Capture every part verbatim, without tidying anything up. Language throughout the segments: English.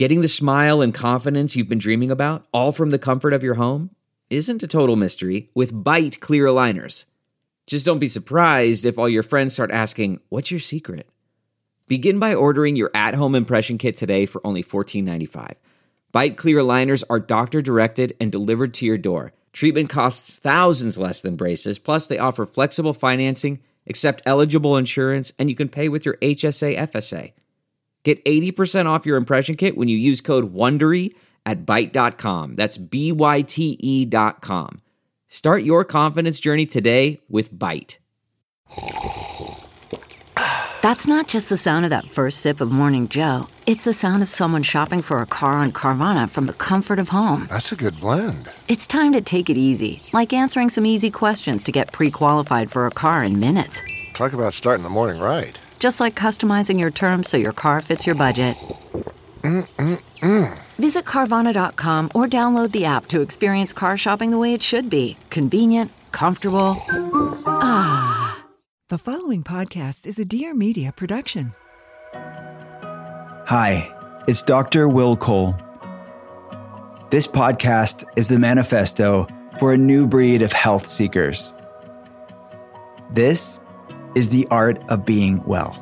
Getting the smile and confidence you've been dreaming about, all from the comfort of your home, isn't a total mystery with Byte clear aligners. Just don't be surprised if all your friends start asking, "What's your secret?" Begin by ordering your at-home impression kit today for only fourteen ninety-five. Byte clear aligners are doctor-directed and delivered to your door. Treatment costs thousands less than braces, plus they offer flexible financing, accept eligible insurance, and you can pay with your H S A F S A. Get eighty percent off your impression kit when you use code WONDERY at byte dot com. That's B Y T E dot com. Start your confidence journey today with Byte. That's not just the sound of that first sip of Morning Joe. It's the sound of someone shopping for a car on Carvana from the comfort of home. That's a good blend. It's time to take it easy, like answering some easy questions to get pre-qualified for a car in minutes. Talk about starting the morning right. Just like customizing your terms so your car fits your budget. Mm-mm-mm. Visit Carvana dot com or download the app to experience car shopping the way it should be. Convenient, comfortable. Ah. The following podcast is a Dear Media production. Hi, it's Doctor Will Cole. This podcast is the manifesto for a new breed of health seekers. This is the art of being well.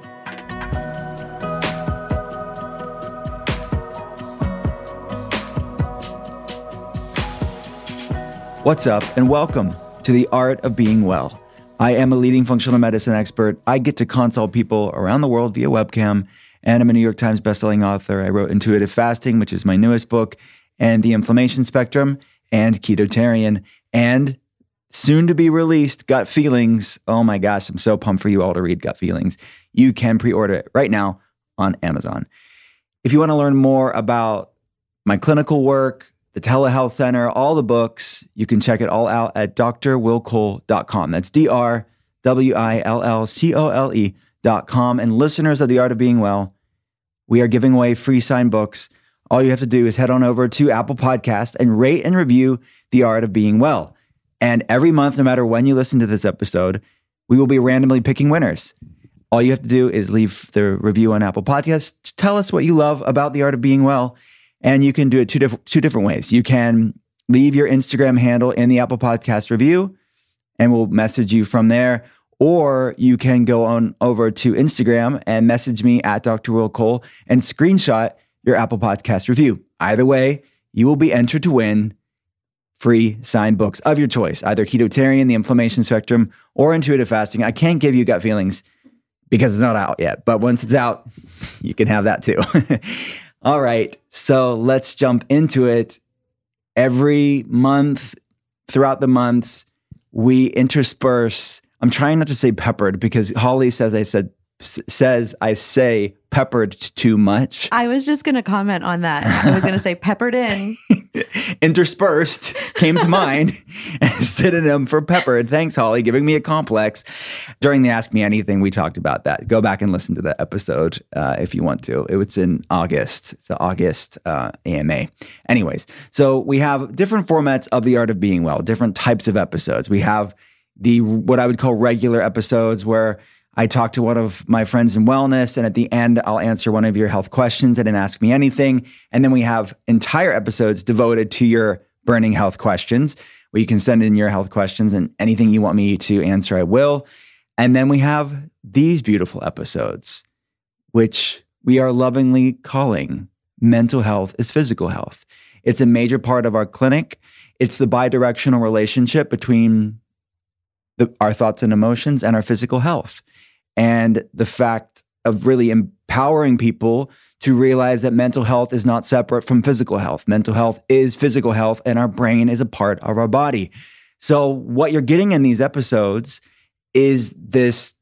What's up, and welcome to the art of being well. I am a leading functional medicine expert. I get to consult people around the world via webcam, and I'm a New York Times bestselling author. I wrote Intuitive Fasting, which is my newest book, and The Inflammation Spectrum, and Ketotarian, and soon to be released, Gut Feelings. Oh my gosh, I'm so pumped for you all to read Gut Feelings. You can pre-order it right now on Amazon. If you want to learn more about my clinical work, the telehealth center, all the books, you can check it all out at D R will cole dot com. That's D R W I L L C O L E dot com. And listeners of The Art of Being Well, we are giving away free signed books. All you have to do is head on over to Apple Podcasts and rate and review The Art of Being Well. And every month, no matter when you listen to this episode, we will be randomly picking winners. All you have to do is leave the review on Apple Podcasts. Tell us what you love about The Art of Being Well. And you can do it two, diff- two different ways. You can leave your Instagram handle in the Apple Podcast review, and we'll message you from there. Or you can go on over to Instagram and message me at Doctor Will Cole and screenshot your Apple Podcast review. Either way, you will be entered to win free signed books of your choice, either Ketotarian, The Inflammation Spectrum, or Intuitive Fasting. I can't give you Gut Feelings because it's not out yet, but once it's out, you can have that too. All right, so let's jump into it. Every month, throughout the months, we intersperse. I'm trying not to say peppered because Holly says I said says I say peppered too much. I was just going to comment on that. I was going to say peppered in. Interspersed came to mind as a synonym for peppered. Thanks, Holly, giving me a complex. During the Ask Me Anything, we talked about that. Go back and listen to that episode uh, if you want to. It was in August. It's an August uh, A M A. Anyways, so we have different formats of The Art of Being Well, different types of episodes. We have the what I would call regular episodes where I talk to one of my friends in wellness, and at the end, I'll answer one of your health questions and then Ask Me Anything. And then we have entire episodes devoted to your burning health questions, where you can send in your health questions, and anything you want me to answer, I will. And then we have these beautiful episodes, which we are lovingly calling Mental Health is Physical Health. It's a major part of our clinic. It's the bidirectional relationship between the, our thoughts and emotions and our physical health. And the fact of really empowering people to realize that mental health is not separate from physical health. Mental health is physical health, and our brain is a part of our body. So what you're getting in these episodes is this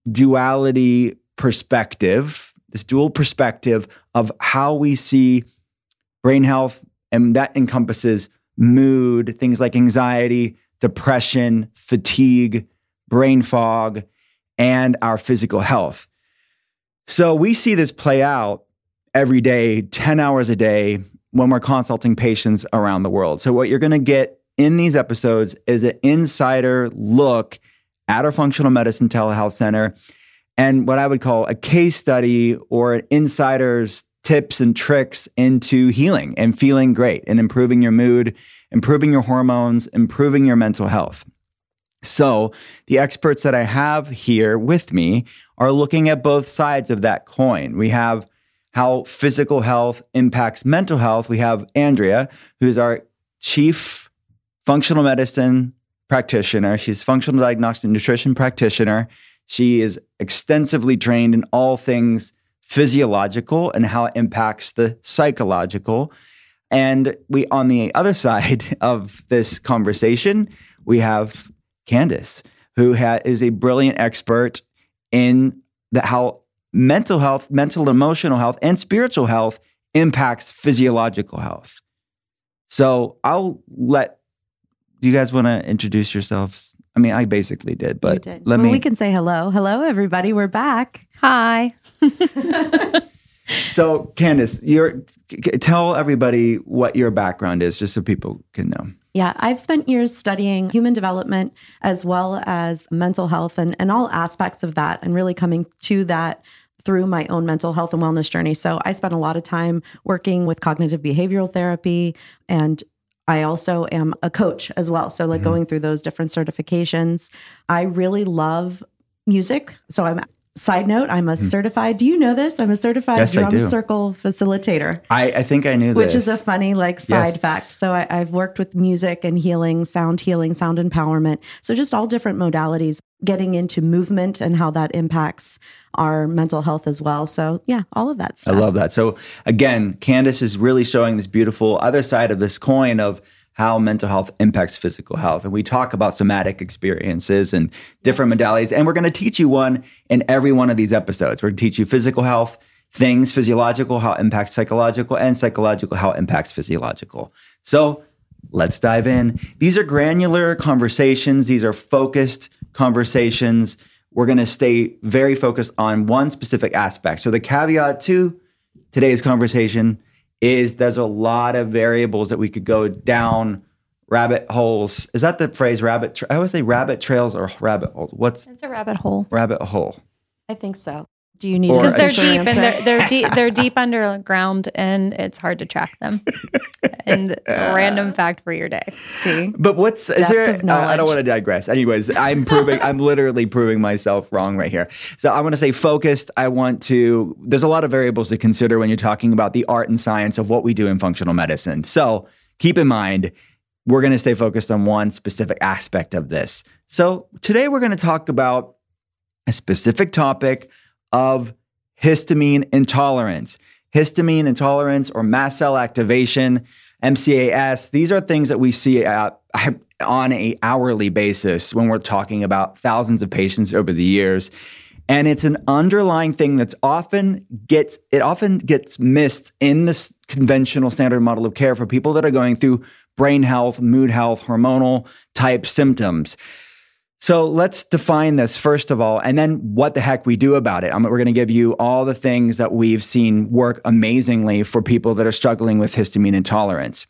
duality perspective, this dual perspective of how we see brain health, and that encompasses mood, things like anxiety, depression, fatigue, brain fog, and our physical health. So we see this play out every day, ten hours a day, when we're consulting patients around the world. So what you're going to get in these episodes is an insider look at our functional medicine telehealth center and what I would call a case study or an insider's tips and tricks into healing and feeling great and improving your mood, improving your hormones, improving your mental health. So the experts that I have here with me are looking at both sides of that coin. We have how physical health impacts mental health. We have Andrea, who's our chief functional medicine practitioner. She's functional diagnostic nutrition practitioner. She is extensively trained in all things physiological and how it impacts the psychological. And we, on the other side of this conversation, we have Candace, who ha- is a brilliant expert in the, how mental health, mental and emotional health, and spiritual health impacts physiological health. So I'll let, do you guys want to introduce yourselves? I mean, I basically did, but You did. let well, me. we can say hello. Hello, everybody. We're back. Hi. So Candace, you're, c- tell everybody what your background is, just so people can know. Yeah, I've spent years studying human development as well as mental health and, and all aspects of that, and really coming to that through my own mental health and wellness journey. So I spent a lot of time working with cognitive behavioral therapy, and I also am a coach as well. So like mm-hmm. going through those different certifications. I really love music. So I'm Side note, I'm a mm-hmm. certified, do you know this? I'm a certified yes, drum circle facilitator. I, I think I knew which this. Which is a funny like side yes. fact. So I, I've worked with music and healing, sound healing, sound empowerment. So just all different modalities, getting into movement and how that impacts our mental health as well. So yeah, all of that stuff. I love that. So again, Candace is really showing this beautiful other side of this coin of how mental health impacts physical health. And we talk about somatic experiences and different modalities. And we're going to teach you one in every one of these episodes. We're going to teach you physical health, things, physiological, how it impacts psychological, and psychological, how it impacts physiological. So let's dive in. These are granular conversations. These are focused conversations. We're going to stay very focused on one specific aspect. So the caveat to today's conversation is there's a lot of variables that we could go down rabbit holes. Is that the phrase rabbit? Tra- I always say rabbit trails or rabbit holes. What's It's a rabbit hole. rabbit hole? I think so. Do you need Or- Because they're official deep and answer? they're they're deep they're deep underground and it's hard to track them. And a random fact for your day. See? But what's is Depth there? of Uh, I don't knowledge. want to digress. Anyways, I'm proving. I'm literally proving myself wrong right here. So I want to say focused. I want to. There's a lot of variables to consider when you're talking about the art and science of what we do in functional medicine. So keep in mind, we're going to stay focused on one specific aspect of this. So today we're going to talk about a specific topic of histamine intolerance. Histamine intolerance or mast cell activation, M C A S. These are things that we see at, on a hourly basis when we're talking about thousands of patients over the years. And it's an underlying thing that's often gets, it often gets missed in this conventional standard model of care for people that are going through brain health, mood health, hormonal type symptoms. So let's define this first of all, and then what the heck we do about it. I mean, we're going to give you all the things that we've seen work amazingly for people that are struggling with histamine intolerance.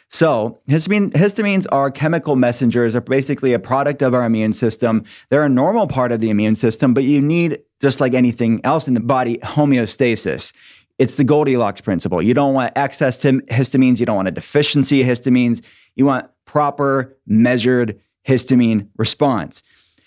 So histamine, histamines are chemical messengers, are basically a product of our immune system. They're a normal part of the immune system, but you need, just like anything else in the body, homeostasis. It's the Goldilocks principle. You don't want excess tim- histamines. You don't want a deficiency of histamines. You want proper, measured histamine response.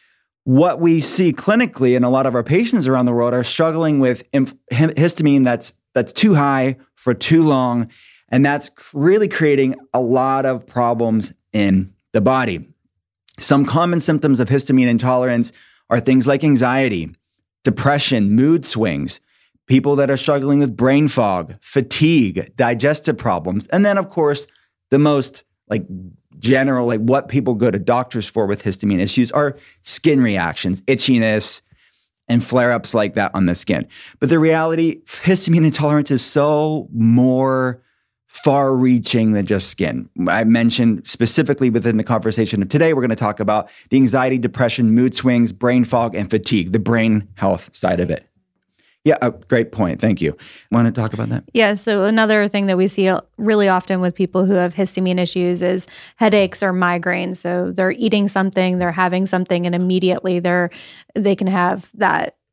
What we see clinically in a lot of our patients around the world are struggling with inf- histamine that's that's too high for too long, and that's really creating a lot of problems in the body. Some common symptoms of histamine intolerance are things like anxiety, depression, mood swings, people that are struggling with brain fog, fatigue, digestive problems, and then of course the most like general, like what people go to doctors for with histamine issues are skin reactions, itchiness, and flare-ups like that on the skin. But the reality, histamine intolerance is so more far-reaching than just skin. I mentioned specifically within the conversation of today, we're going to talk about the anxiety, depression, mood swings, brain fog, and fatigue, the brain health side of it. Yeah, uh, great point. Thank you. Want to talk about that? Yeah, so another thing that we see really often with people who have histamine issues is headaches or migraines. So they're eating something, they're having something, and immediately they're they can have that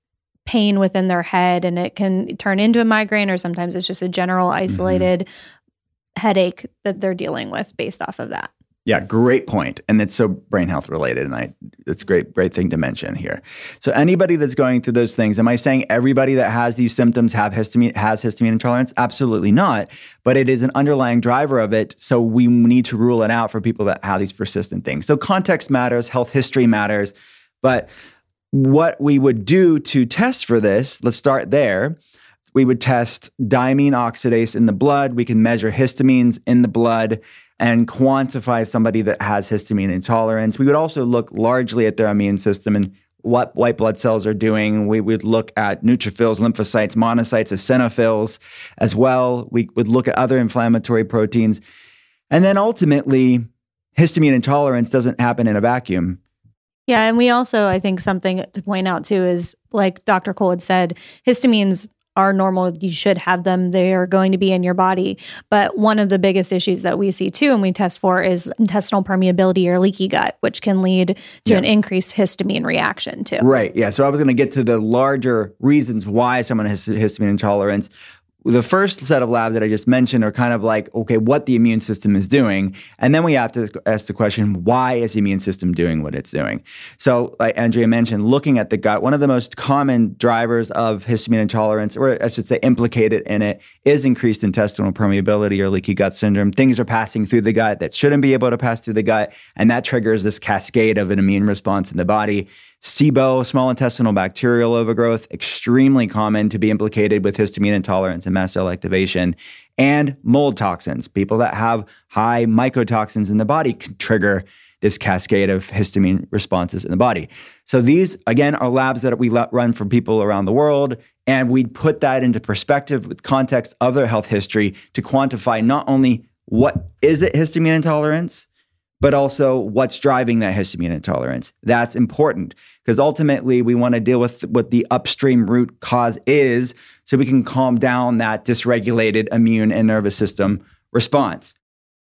pain within their head, and it can turn into a migraine, or sometimes it's just a general isolated mm-hmm. headache that they're dealing with based off of that. Yeah, great point. And it's so brain health related. And I, it's a great, great thing to mention here. So anybody that's going through those things, am I saying everybody that has these symptoms have histamine, has histamine intolerance? Absolutely not. But it is an underlying driver of it. So we need to rule it out for people that have these persistent things. So context matters, health history matters. But what we would do to test for this, let's start there. We would test diamine oxidase in the blood. We can measure histamines in the blood and quantify somebody that has histamine intolerance. We would also look largely at their immune system and what white blood cells are doing. We would look at neutrophils, lymphocytes, monocytes, eosinophils as well. We would look at other inflammatory proteins. And then ultimately, histamine intolerance doesn't happen in a vacuum. Yeah, and we also, I think something to point out too is, like Doctor Cole had said, histamines are normal. You should have them. They are going to be in your body. But one of the biggest issues that we see too, and we test for, is intestinal permeability or leaky gut, which can lead to yeah. an increased histamine reaction too. Right. Yeah. So I was going to get to the larger reasons why someone has histamine intolerance. The first set of labs that I just mentioned are kind of like, okay, what the immune system is doing. And then we have to ask the question, why is the immune system doing what it's doing? So like Andrea mentioned, looking at the gut, one of the most common drivers of histamine intolerance, or I should say implicated in it, is increased intestinal permeability or leaky gut syndrome. Things are passing through the gut that shouldn't be able to pass through the gut. And that triggers this cascade of an immune response in the body. S I B O, small intestinal bacterial overgrowth, extremely common to be implicated with histamine intolerance and mast cell activation. And mold toxins. People that have high mycotoxins in the body can trigger this cascade of histamine responses in the body. So these, again, are labs that we run for people around the world. And we put that into perspective with context of their health history to quantify not only what is it histamine intolerance, but also what's driving that histamine intolerance. That's important because ultimately we want to deal with what the upstream root cause is so we can calm down that dysregulated immune and nervous system response.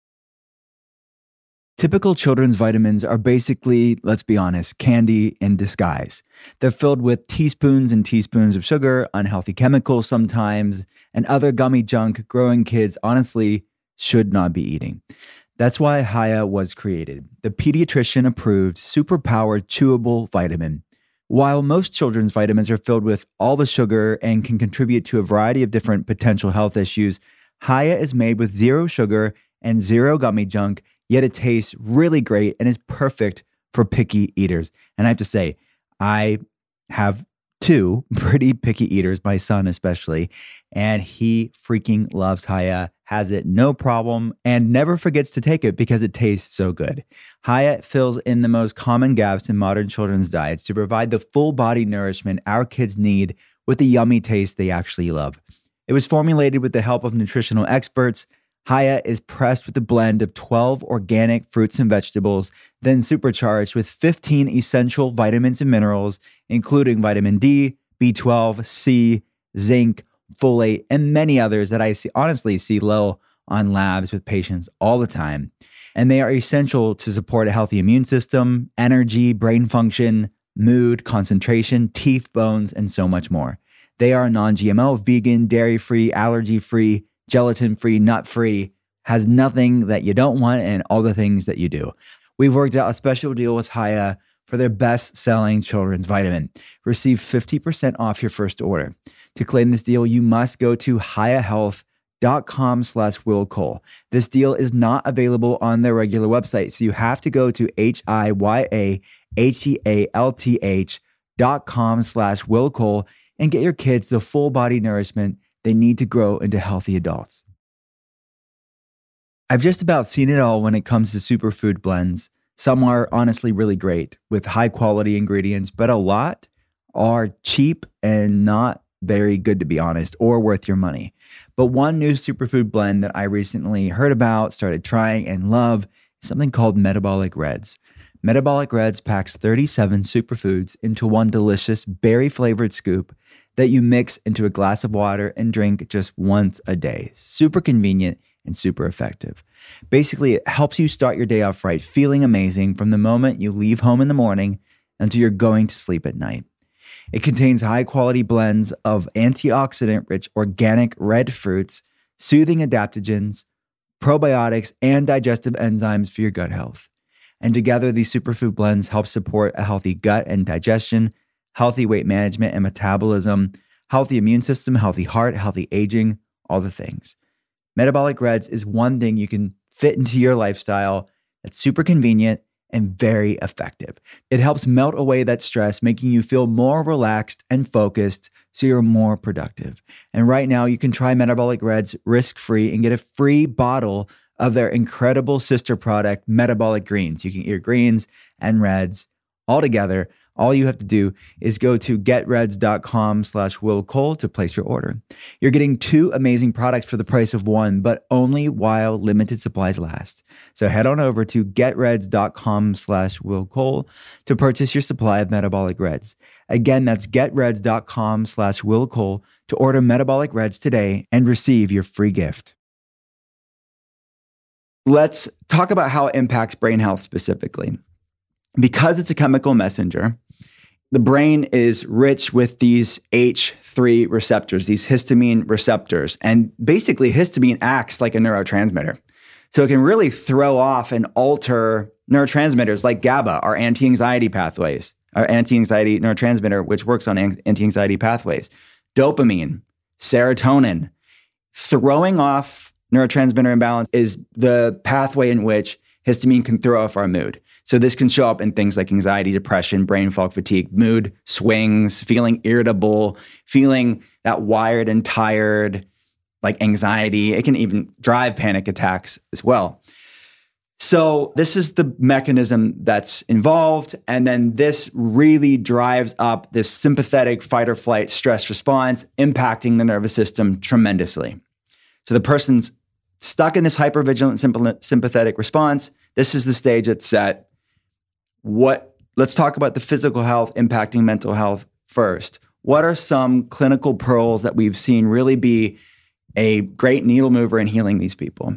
Typical children's vitamins are basically, let's be honest, candy in disguise. They're filled with teaspoons and teaspoons of sugar, unhealthy chemicals sometimes, and other gummy junk growing kids honestly should not be eating. That's why Hiya was created, the pediatrician-approved, super-powered, chewable vitamin. While most children's vitamins are filled with all the sugar and can contribute to a variety of different potential health issues, Hiya is made with zero sugar and zero gummy junk, yet it tastes really great and is perfect for picky eaters. And I have to say, I have two pretty picky eaters, my son especially, and he freaking loves Hiya, has it no problem, and never forgets to take it because it tastes so good. Hiya fills in the most common gaps in modern children's diets to provide the full body nourishment our kids need with the yummy taste they actually love. It was formulated with the help of nutritional experts. Hiya is pressed with a blend of twelve organic fruits and vegetables, then supercharged with fifteen essential vitamins and minerals, including vitamin D, B twelve, C, zinc, folate, and many others that I see, honestly see low on labs with patients all the time. And they are essential to support a healthy immune system, energy, brain function, mood, concentration, teeth, bones, and so much more. They are non-G M O, vegan, dairy-free, allergy-free, gelatin-free, nut-free, has nothing that you don't want and all the things that you do. We've worked out a special deal with Hiya for their best-selling children's vitamin. Receive fifty percent off your first order. To claim this deal, you must go to hiyahealth.com slash Will Cole. This deal is not available on their regular website, so you have to go to H-I-Y-A-H-E-A-L-T-H dot com slash Will Cole and get your kids the full body nourishment they need to grow into healthy adults. I've just about seen it all when it comes to superfood blends. Some are honestly really great with high quality ingredients, but a lot are cheap and not very good, to be honest, or worth your money. But one new superfood blend that I recently heard about, started trying, and love is something called Metabolic Reds. Metabolic Reds packs thirty-seven superfoods into one delicious berry-flavored scoop that you mix into a glass of water and drink just once a day. Super convenient and super effective. Basically, it helps you start your day off right, feeling amazing from the moment you leave home in the morning until you're going to sleep at night. It contains high-quality blends of antioxidant-rich organic red fruits, soothing adaptogens, probiotics, and digestive enzymes for your gut health. And together, these superfood blends help support a healthy gut and digestion, healthy weight management and metabolism, healthy immune system, healthy heart, healthy aging, all the things. Metabolic Reds is one thing you can fit into your lifestyle that's super convenient and very effective. It helps melt away that stress, making you feel more relaxed and focused so you're more productive. And right now, you can try Metabolic Reds risk-free and get a free bottle of their incredible sister product, Metabolic Greens. You can get your greens and reds all together. All you have to do is go to getreds.com slash Will Cole to place your order. You're getting two amazing products for the price of one, but only while limited supplies last. So head on over to getreds.com slash Will Cole to purchase your supply of Metabolic Reds. Again, that's getreds.com slash Will Cole to order Metabolic Reds today and receive your free gift. Let's talk about how it impacts brain health specifically. Because it's a chemical messenger, the brain is rich with these H three receptors, these histamine receptors. And basically, histamine acts like a neurotransmitter. So it can really throw off and alter neurotransmitters like GABA, our anti-anxiety pathways, our anti-anxiety neurotransmitter, which works on anti-anxiety pathways, dopamine, serotonin. Throwing off neurotransmitter imbalance is the pathway in which histamine can throw off our mood. So this can show up in things like anxiety, depression, brain fog, fatigue, mood swings, feeling irritable, feeling that wired and tired, like anxiety. It can even drive panic attacks as well. So this is the mechanism that's involved. And then this really drives up this sympathetic fight or flight stress response, impacting the nervous system tremendously. So the person's stuck in this hypervigilant sympathetic response. This is the stage that's set. What? Let's talk about the physical health impacting mental health first. What are some clinical pearls that we've seen really be a great needle mover in healing these people?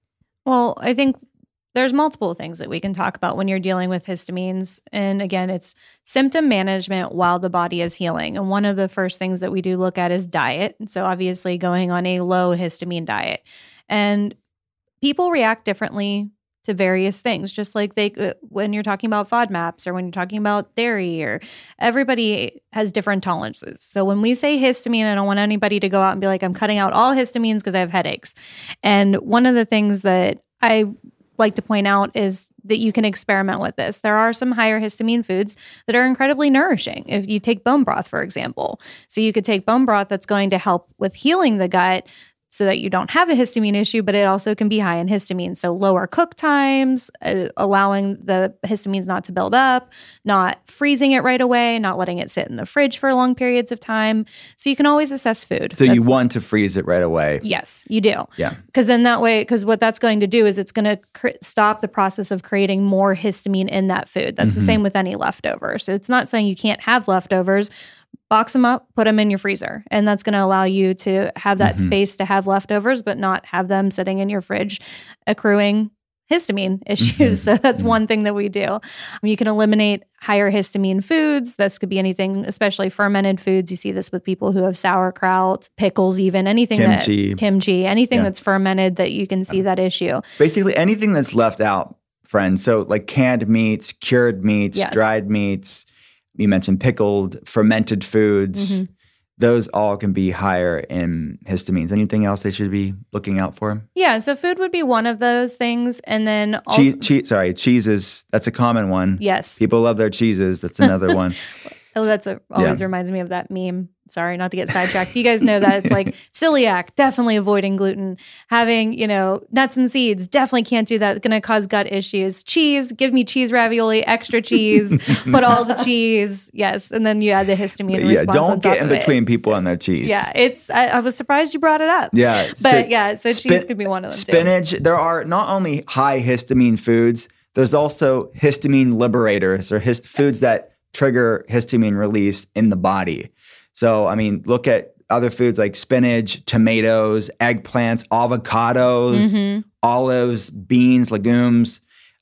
Well, I think there's multiple things that we can talk about when you're dealing with histamines. And again, it's symptom management while the body is healing. And one of the first things that we do look at is diet. So obviously going on a low histamine diet. And people react differently to various things, just like they, uh, when you're talking about FODMAPs or when you're talking about dairy, or everybody has different tolerances. So when we say histamine, I don't want anybody to go out and be like, I'm cutting out all histamines because I have headaches. And one of the things that I like to point out is that you can experiment with this. There are some higher histamine foods that are incredibly nourishing. If you take bone broth, for example, so you could take bone broth that's going to help with healing the gut, so that you don't have a histamine issue, but it also can be high in histamine. So lower cook times, uh, allowing the histamines not to build up, not freezing it right away, not letting it sit in the fridge for long periods of time. So you can always assess food. So that's, you want to freeze it right away. Yes, you do. Yeah. Because then that way, because what that's going to do is it's going to cr- stop the process of creating more histamine in that food. That's mm-hmm. the same with any leftover. So it's not saying you can't have leftovers. Box them up, put them in your freezer. And that's going to allow you to have that mm-hmm. space to have leftovers, but not have them sitting in your fridge accruing histamine issues. Mm-hmm. So that's mm-hmm. one thing that we do. You can eliminate higher histamine foods. This could be anything, especially fermented foods. You see this with people who have sauerkraut, pickles, even anything kimchi. that kimchi, anything yeah. that's fermented that you can see that issue. Basically anything that's left out, friends. So like canned meats, cured meats, yes. dried meats. You mentioned pickled, fermented foods. Mm-hmm. Those all can be higher in histamines. Anything else they should be looking out for? Yeah, so food would be one of those things. And then also... Cheese, cheese, sorry, cheeses, that's a common one. Yes. People love their cheeses. That's another one. Oh, that's a, always yeah. reminds me of that meme. Sorry, not to get sidetracked. You guys know that it's like celiac, definitely avoiding gluten. Having, you know, nuts and seeds, definitely can't do that. It's going to cause gut issues. Cheese, give me cheese ravioli, extra cheese, put all the cheese. Yes. And then you add the histamine yeah, response on don't top get in of between it. people and their cheese. Yeah, it's. I, I was surprised you brought it up. Yeah. But so yeah, so spin- cheese could be one of them Spinach, too. There are not only high histamine foods, there's also histamine liberators or hist- foods that trigger histamine release in the body. So, I mean, look at other foods like spinach, tomatoes, eggplants, avocados, mm-hmm. olives, beans, legumes.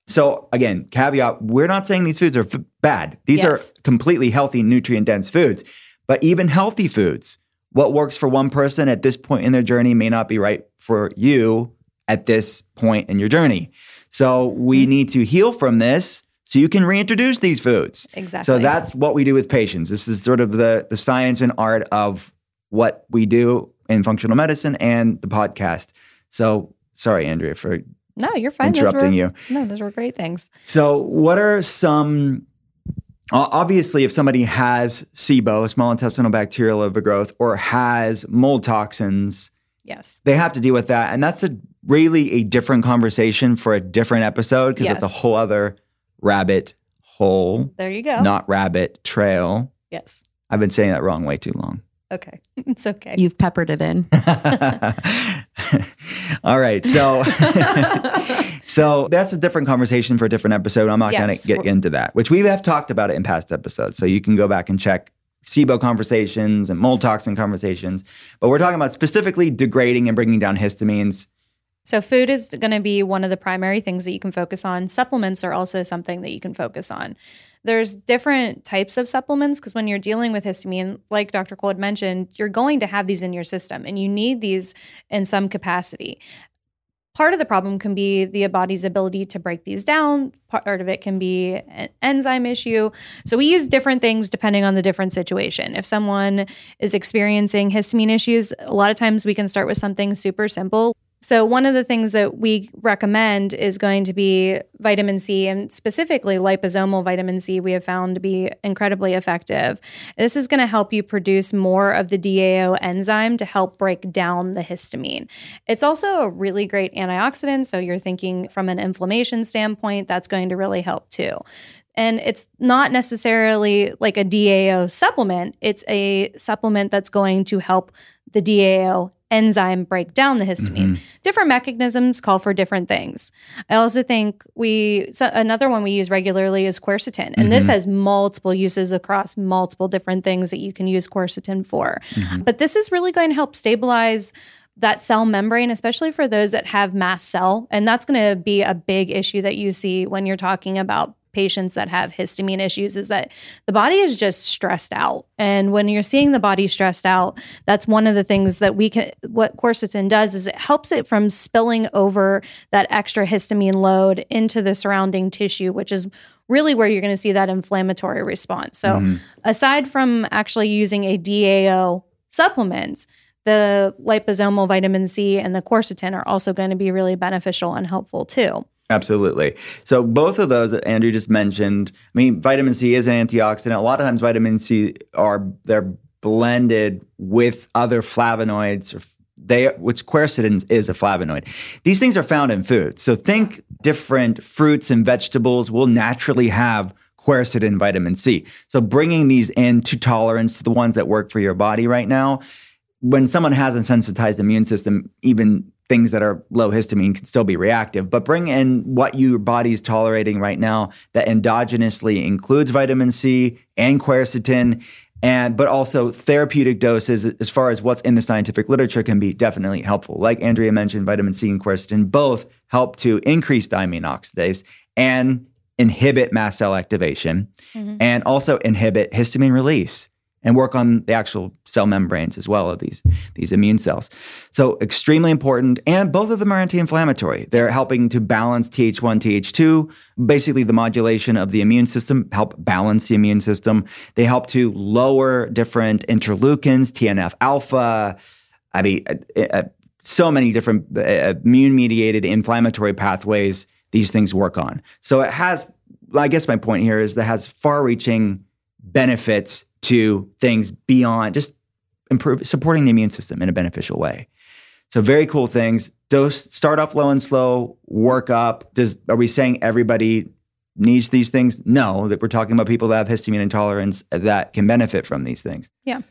So again, caveat, we're not saying these foods are f- bad. These Yes. are completely healthy, nutrient-dense foods. But even healthy foods, what works for one person at this point in their journey may not be right for you at this point in your journey. So we Mm-hmm. need to heal from this so you can reintroduce these foods. Exactly. So that's what we do with patients. This is sort of the, the science and art of what we do in functional medicine and the podcast. So sorry, Andrea, for No, you're fine. Those interrupting were- you. No, those were great things. So what are some, uh, obviously if somebody has SIBO, small intestinal bacterial overgrowth, or has mold toxins, Yes. they have to deal with that. And that's a really a different conversation for a different episode because it's a Yes. whole other rabbit hole, There you go. not rabbit trail. Yes. I've been saying that wrong way too long. Okay. It's okay. You've peppered it in. All right. So so that's a different conversation for a different episode. I'm not going Yes. to get into that, which we have talked about it in past episodes. So you can go back and check SIBO conversations and mold toxin conversations. But we're talking about specifically degrading and bringing down histamines. So food is going to be one of the primary things that you can focus on. Supplements are also something that you can focus on. There's different types of supplements because when you're dealing with histamine, like Doctor Cole had mentioned, you're going to have these in your system and you need these in some capacity. Part of the problem can be the body's ability to break these down. Part of it can be an enzyme issue. So we use different things depending on the different situation. If someone is experiencing histamine issues, a lot of times we can start with something super simple. So one of the things that we recommend is going to be vitamin C, and specifically liposomal vitamin C we have found to be incredibly effective. This is going to help you produce more of the D A O enzyme to help break down the histamine. It's also a really great antioxidant, so you're thinking from an inflammation standpoint, that's going to really help too. And it's not necessarily like a D A O supplement. It's a supplement that's going to help the D A O enzyme break down the histamine. Mm-hmm. Different mechanisms call for different things. I also think we, so another one we use regularly is quercetin. And Mm-hmm. this has multiple uses across multiple different things that you can use quercetin for. Mm-hmm. But this is really going to help stabilize that cell membrane, especially for those that have mast cell. And that's going to be a big issue that you see when you're talking about patients that have histamine issues, is that the body is just stressed out. And when you're seeing the body stressed out, that's one of the things that we can, what quercetin does is it helps it from spilling over that extra histamine load into the surrounding tissue, which is really where you're going to see that inflammatory response. So Mm-hmm. aside from actually using a D A O supplement, the liposomal vitamin C and the quercetin are also going to be really beneficial and helpful too. Absolutely. So both of those that Andrew just mentioned, I mean, vitamin C is an antioxidant. A lot of times vitamin C are, they're blended with other flavonoids, or they, which quercetin is a flavonoid. These things are found in food. So think different fruits and vegetables will naturally have quercetin, vitamin C. So bringing these into tolerance to the ones that work for your body right now, when someone has a sensitized immune system, even things that are low histamine can still be reactive, but bring in what your body's tolerating right now that endogenously includes vitamin C and quercetin, and but also therapeutic doses as far as what's in the scientific literature can be definitely helpful. Like Andrea mentioned, vitamin C and quercetin both help to increase diamine oxidase and inhibit mast cell activation, mm-hmm. and also inhibit histamine release and work on the actual cell membranes as well of these, these immune cells. So extremely important, and both of them are anti-inflammatory. They're helping to balance T H one, T H two, basically the modulation of the immune system, help balance the immune system. They help to lower different interleukins, T N F alpha, I mean, uh, uh, so many different uh, immune-mediated inflammatory pathways these things work on. So it has, I guess my point here is that it has far-reaching benefits to things beyond just improve supporting the immune system in a beneficial way. So very cool things. Dose, start off low and slow, work up. Does are we saying everybody needs these things? No, that we're talking about people that have histamine intolerance that can benefit from these things. Yeah.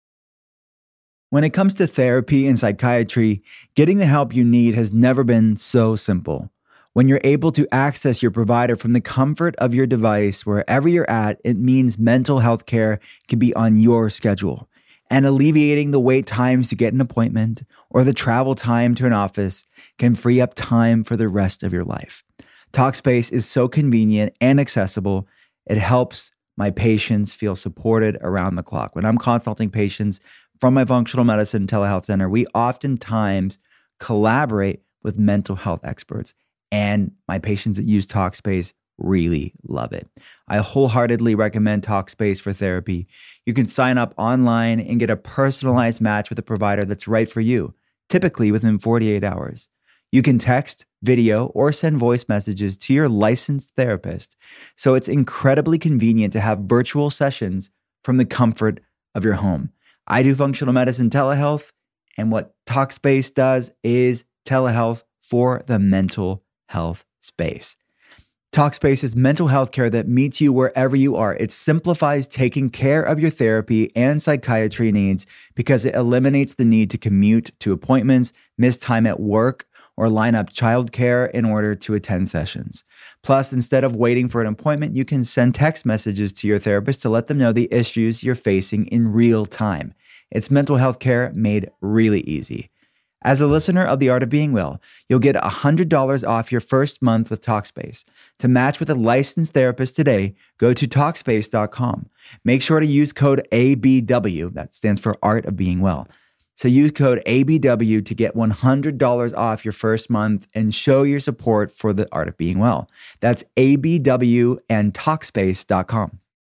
When it comes to therapy and psychiatry, getting the help you need has never been so simple. When you're able to access your provider from the comfort of your device, wherever you're at, it means mental health care can be on your schedule. And alleviating the wait times to get an appointment or the travel time to an office can free up time for the rest of your life. Talkspace is so convenient and accessible. It helps my patients feel supported around the clock. When I'm consulting patients from my functional medicine telehealth center, we oftentimes collaborate with mental health experts, and my patients that use Talkspace really love it. I wholeheartedly recommend Talkspace for therapy. You can sign up online and get a personalized match with a provider that's right for you, typically within forty-eight hours. You can text, video, or send voice messages to your licensed therapist, so it's incredibly convenient to have virtual sessions from the comfort of your home. I do functional medicine telehealth, and what Talkspace does is telehealth for the mental health space. Talkspace is mental health care that meets you wherever you are. It simplifies taking care of your therapy and psychiatry needs because it eliminates the need to commute to appointments, miss time at work, or line up childcare in order to attend sessions. Plus, instead of waiting for an appointment, you can send text messages to your therapist to let them know the issues you're facing in real time. It's mental health care made really easy. As a listener of The Art of Being Well, you'll get one hundred dollars off your first month with Talkspace. To match with a licensed therapist today, go to Talkspace dot com. Make sure to use code A B W, that stands for Art of Being Well. So use code A B W to get one hundred dollars off your first month and show your support for The Art of Being Well. That's A B W and Talkspace dot com.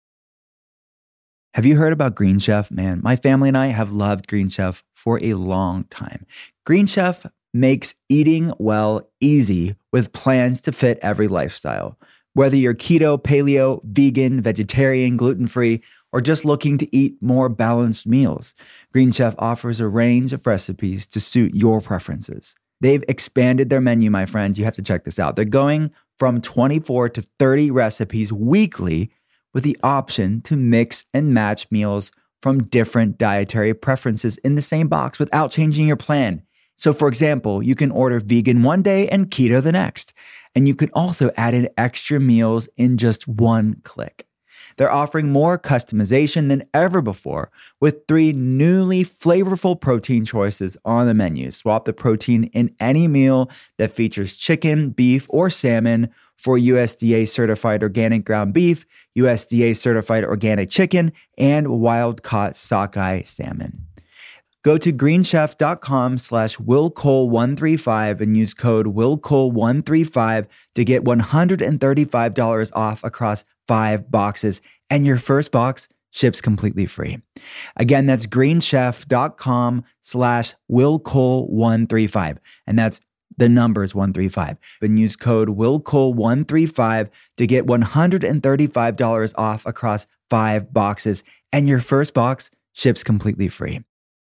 Have you heard about Green Chef? Man, my family and I have loved Green Chef for a long time. Green Chef makes eating well easy with plans to fit every lifestyle. Whether you're keto, paleo, vegan, vegetarian, gluten-free, or just looking to eat more balanced meals, Green Chef offers a range of recipes to suit your preferences. They've expanded their menu, my friends. You have to check this out. They're going from twenty-four to thirty recipes weekly with the option to mix and match meals from different dietary preferences in the same box without changing your plan. So for example, you can order vegan one day and keto the next. And you can also add in extra meals in just one click. They're offering more customization than ever before with three newly flavorful protein choices on the menu. Swap the protein in any meal that features chicken, beef, or salmon for U S D A certified organic ground beef, U S D A certified organic chicken, and wild-caught sockeye salmon. Go to greenchef.com slash willcole135 and use code willcole one three five to get one hundred thirty-five dollars off across five boxes, and your first box ships completely free. Again, that's greenchef.com slash willcole135, and that's the numbers one three five. And use code willcole one three five to get one hundred thirty-five dollars off across five boxes, and your first box ships completely free.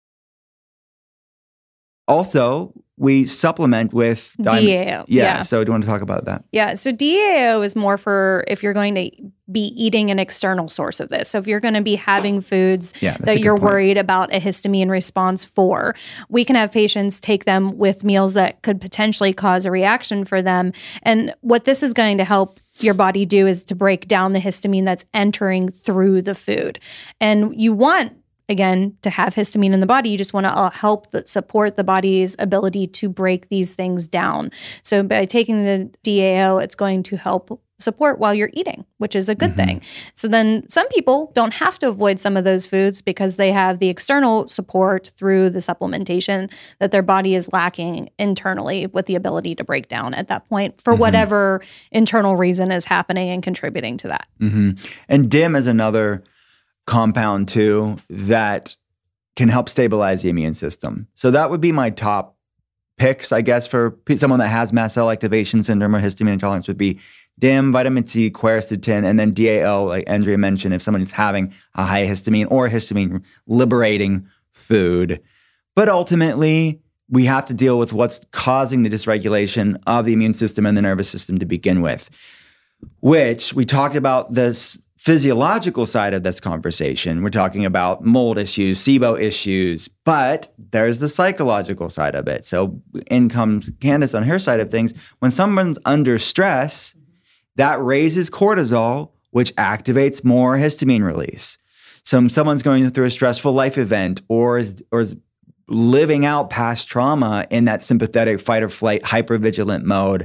Also, we supplement with D A O. Yeah, Yeah. So do you want to talk about that? Yeah. So D A O is more for if you're going to be eating an external source of this. So if you're going to be having foods Yeah, that's a that good you're point. worried about a histamine response for, we can have patients take them with meals that could potentially cause a reaction for them. And what this is going to help your body do is to break down the histamine that's entering through the food. And you want, again, to have histamine in the body, you just want to uh, help the, support the body's ability to break these things down. So by taking the D A O, it's going to help support while you're eating, which is a good Mm-hmm. thing. So then some people don't have to avoid some of those foods because they have the external support through the supplementation that their body is lacking internally with the ability to break down at that point for Mm-hmm. whatever internal reason is happening and contributing to that. Mm-hmm. And D I M is another compound too that can help stabilize the immune system. So that would be my top picks, I guess, for p- someone that has mast cell activation syndrome or histamine intolerance would be D I M, vitamin C, quercetin, and then D A O, like Andrea mentioned, if someone is having a high histamine or histamine liberating food. But ultimately, we have to deal with what's causing the dysregulation of the immune system and the nervous system to begin with, which we talked about this physiological side of this conversation. We're talking about mold issues, SIBO issues, but there's the psychological side of it. So in comes Candace on her side of things. When someone's under stress, that raises cortisol, which activates more histamine release. So if someone's going through a stressful life event or is, or is living out past trauma in that sympathetic fight or flight hypervigilant mode,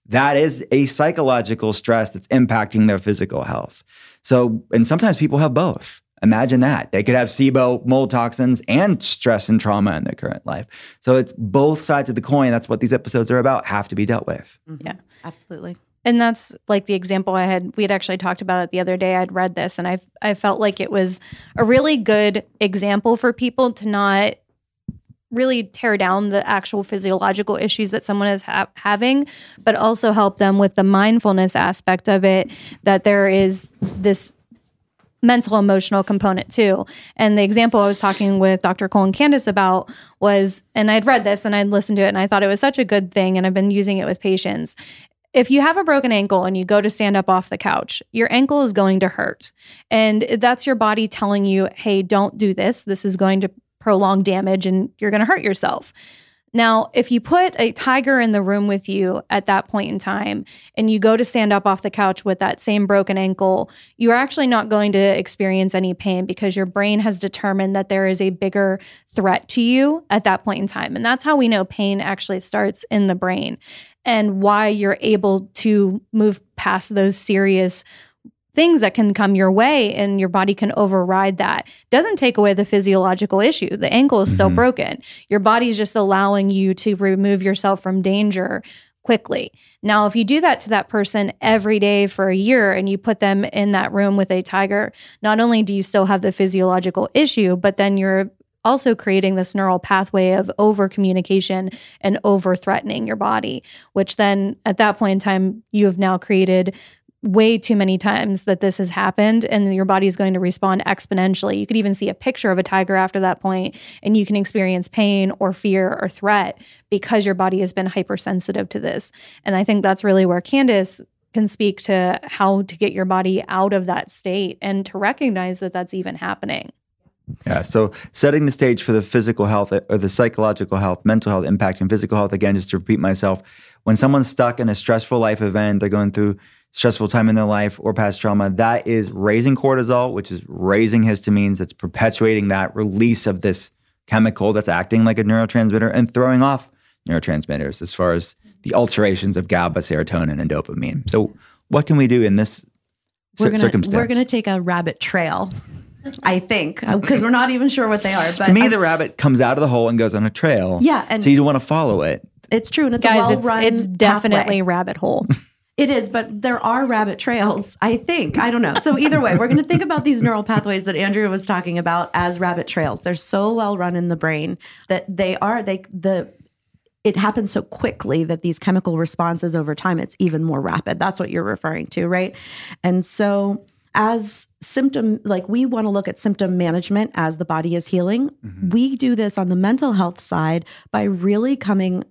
that is a psychological stress that's impacting their physical health. So, and sometimes people have both. Imagine that. They could have SIBO, mold toxins, and stress and trauma in their current life. So it's both sides of the coin. That's what these episodes are about, have to be dealt with. Mm-hmm. Yeah, absolutely. And that's like the example I had, we had actually talked about it the other day. I'd read this and I I felt like it was a really good example for people to not really tear down the actual physiological issues that someone is ha- having, but also help them with the mindfulness aspect of it, that there is this mental emotional component too. And the example I was talking with Doctor Cole and Candace about was, and I'd read this and I'd listened to it and I thought it was such a good thing, and I've been using it with patients. If you have a broken ankle and you go to stand up off the couch, your ankle is going to hurt. And that's your body telling you, hey, don't do this. This is going to prolong damage and you're going to hurt yourself. Now, if you put a tiger in the room with you at that point in time and you go to stand up off the couch with that same broken ankle, you're actually not going to experience any pain because your brain has determined that there is a bigger threat to you at that point in time. And that's how we know pain actually starts in the brain, and why you're able to move past those serious things that can come your way and your body can override that. Doesn't take away the physiological issue. The ankle is still mm-hmm. broken. Your body's just allowing you to remove yourself from danger quickly. Now, if you do that to that person every day for a year and you put them in that room with a tiger, not only do you still have the physiological issue, but then you're also creating this neural pathway of over communication and over threatening your body, which then at that point in time, you have now created way too many times that this has happened, and your body is going to respond exponentially. You could even see a picture of a tiger after that point, and you can experience pain or fear or threat because your body has been hypersensitive to this. And I think that's really where Candace can speak to how to get your body out of that state and to recognize that that's even happening. Yeah, so setting the stage for the physical health or the psychological health, mental health impact, and physical health, again, just to repeat myself, when someone's stuck in a stressful life event, they're going through stressful time in their life or past trauma, that is raising cortisol, which is raising histamines, that's perpetuating that release of this chemical that's acting like a neurotransmitter and throwing off neurotransmitters as far as the alterations of GABA, serotonin, and dopamine. So what can we do in this we're c- gonna, circumstance? We're going to take a rabbit trail, I think, because we're not even sure what they are. But to me, I'm, the rabbit comes out of the hole and goes on a trail. Yeah. And so you want to follow it. It's true. And it's Guys, a well-run it's, it's definitely pathway. rabbit hole. It is, but there are rabbit trails, I think. I don't know. So either way, we're going to think about these neural pathways that Andrea was talking about as rabbit trails. They're so well run in the brain that they are, they the it happens so quickly that these chemical responses over time, it's even more rapid. That's what you're referring to, right? And so as symptom, like we want to look at symptom management as the body is healing. Mm-hmm. We do this on the mental health side by really coming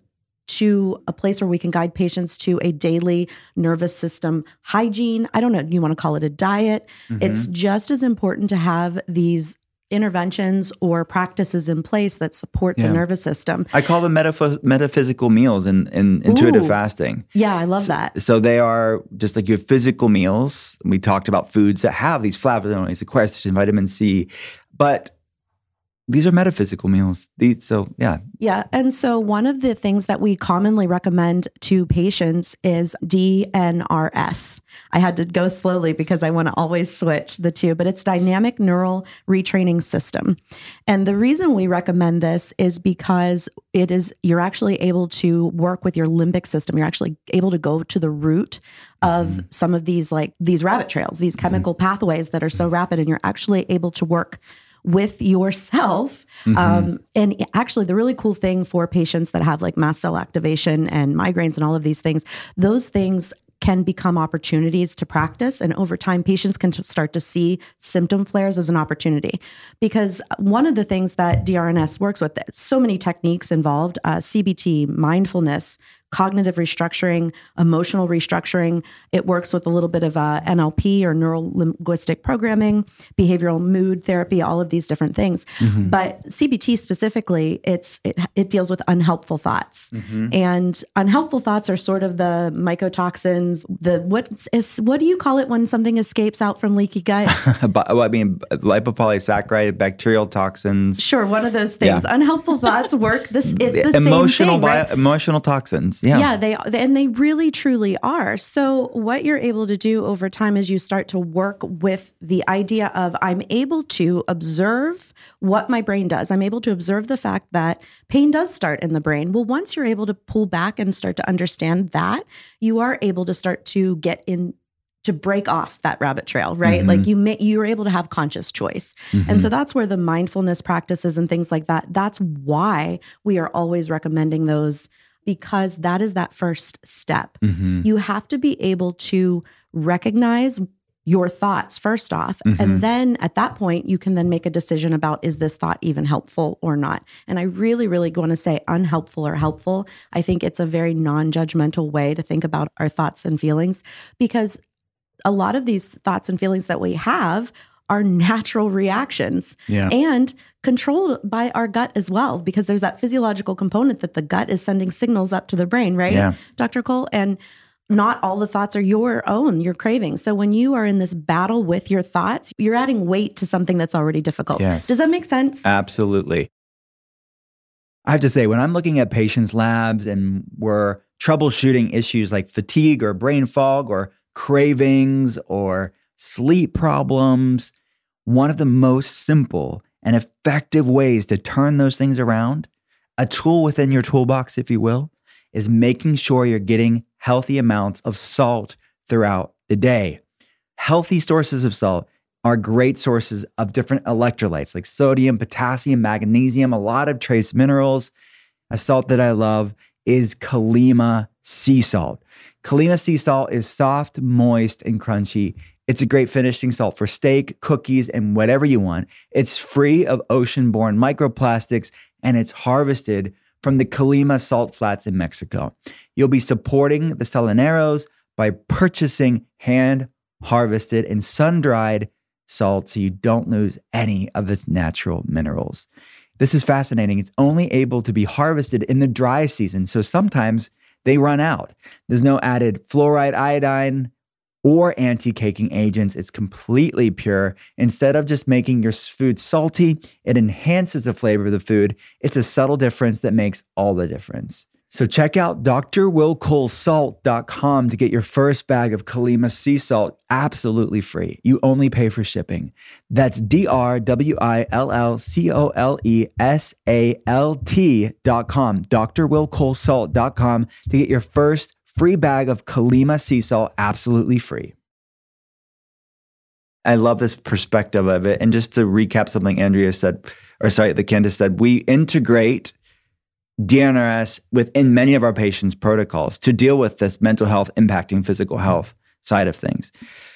to a place where we can guide patients to a daily nervous system hygiene. I don't know, you want to call it a diet. Mm-hmm. It's just as important to have these interventions or practices in place that support yeah. the nervous system. I call them metaph- metaphysical meals in, in intuitive Ooh. fasting. Yeah, I love so, that. So they are just like your physical meals. We talked about foods that have these flavonoids, quercetin, vitamin C, but these are metaphysical meals. These, so yeah. Yeah. And so one of the things that we commonly recommend to patients is D N R S. I had to go slowly because I want to always switch the two, but it's Dynamic Neural Retraining System. And the reason we recommend this is because it is, you're actually able to work with your limbic system. You're actually able to go to the root of mm-hmm. some of these, like these rabbit trails, these chemical mm-hmm. pathways that are so rapid, and you're actually able to work with yourself. Mm-hmm. Um, and actually the really cool thing for patients that have like mast cell activation and migraines and all of these things, those things can become opportunities to practice. And over time, patients can t- start to see symptom flares as an opportunity. Because one of the things that D R N S works with, so many techniques involved, uh, C B T, mindfulness, cognitive restructuring, emotional restructuring. It works with a little bit of uh, N L P or neuro linguistic programming, behavioral mood therapy, all of these different things. Mm-hmm. But C B T specifically, it's it, it deals with unhelpful thoughts. Mm-hmm. And unhelpful thoughts are sort of the mycotoxins, the what is what do you call it when something escapes out from leaky gut? well, I mean, lipopolysaccharide, bacterial toxins. Sure, one of those things. Yeah. Unhelpful thoughts work. This it's the emotional same thing, bio, right? Emotional toxins. sense. Yeah. Yeah, they and they really truly are. So what you're able to do over time is you start to work with the idea of I'm able to observe what my brain does. I'm able to observe the fact that pain does start in the brain. Well, once you're able to pull back and start to understand that, you are able to start to get in to break off that rabbit trail, right? Mm-hmm. Like you may, you're able to have conscious choice. Mm-hmm. And so that's where the mindfulness practices and things like that, that's why we are always recommending those, because that is that first step. Mm-hmm. You have to be able to recognize your thoughts first off. Mm-hmm. And then at that point, you can then make a decision about, is this thought even helpful or not? And I really, really want to say unhelpful or helpful. I think it's a very non-judgmental way to think about our thoughts and feelings, because a lot of these thoughts and feelings that we have are natural reactions Yeah. and controlled by our gut as well, because there's that physiological component that the gut is sending signals up to the brain, right, Yeah. Doctor Cole? And not all the thoughts are your own, your cravings. So when you are in this battle with your thoughts, you're adding weight to something that's already difficult. Yes. Does that make sense? Absolutely. I have to say, when I'm looking at patients' labs and we're troubleshooting issues like fatigue or brain fog or cravings or sleep problems, one of the most simple and effective ways to turn those things around, a tool within your toolbox, if you will, is making sure you're getting healthy amounts of salt throughout the day. Healthy sources of salt are great sources of different electrolytes like sodium, potassium, magnesium, a lot of trace minerals. A salt that I love is Kalima sea salt. Kalima sea salt is soft, moist, and crunchy. It's a great finishing salt for steak, cookies, and whatever you want. It's free of ocean-borne microplastics, and it's harvested from the Kalima salt flats in Mexico. You'll be supporting the Salineros by purchasing hand-harvested and sun-dried salt so you don't lose any of its natural minerals. This is fascinating. It's only able to be harvested in the dry season, so sometimes they run out. There's no added fluoride, iodine, or anti-caking agents. It's completely pure. Instead of just making your food salty, it enhances the flavor of the food. It's a subtle difference that makes all the difference. So check out D R will cole salt dot com to get your first bag of Kalima sea salt absolutely free. You only pay for shipping. That's D R W I L L C O L E S A L T dot com, D R will cole salt dot com to get your first free bag of Kalima sea salt absolutely free. I love this perspective of it. And just to recap something Andrea said, or sorry, that Candace said, we integrate D N R S within many of our patients' protocols to deal with this mental health impacting physical health side of things.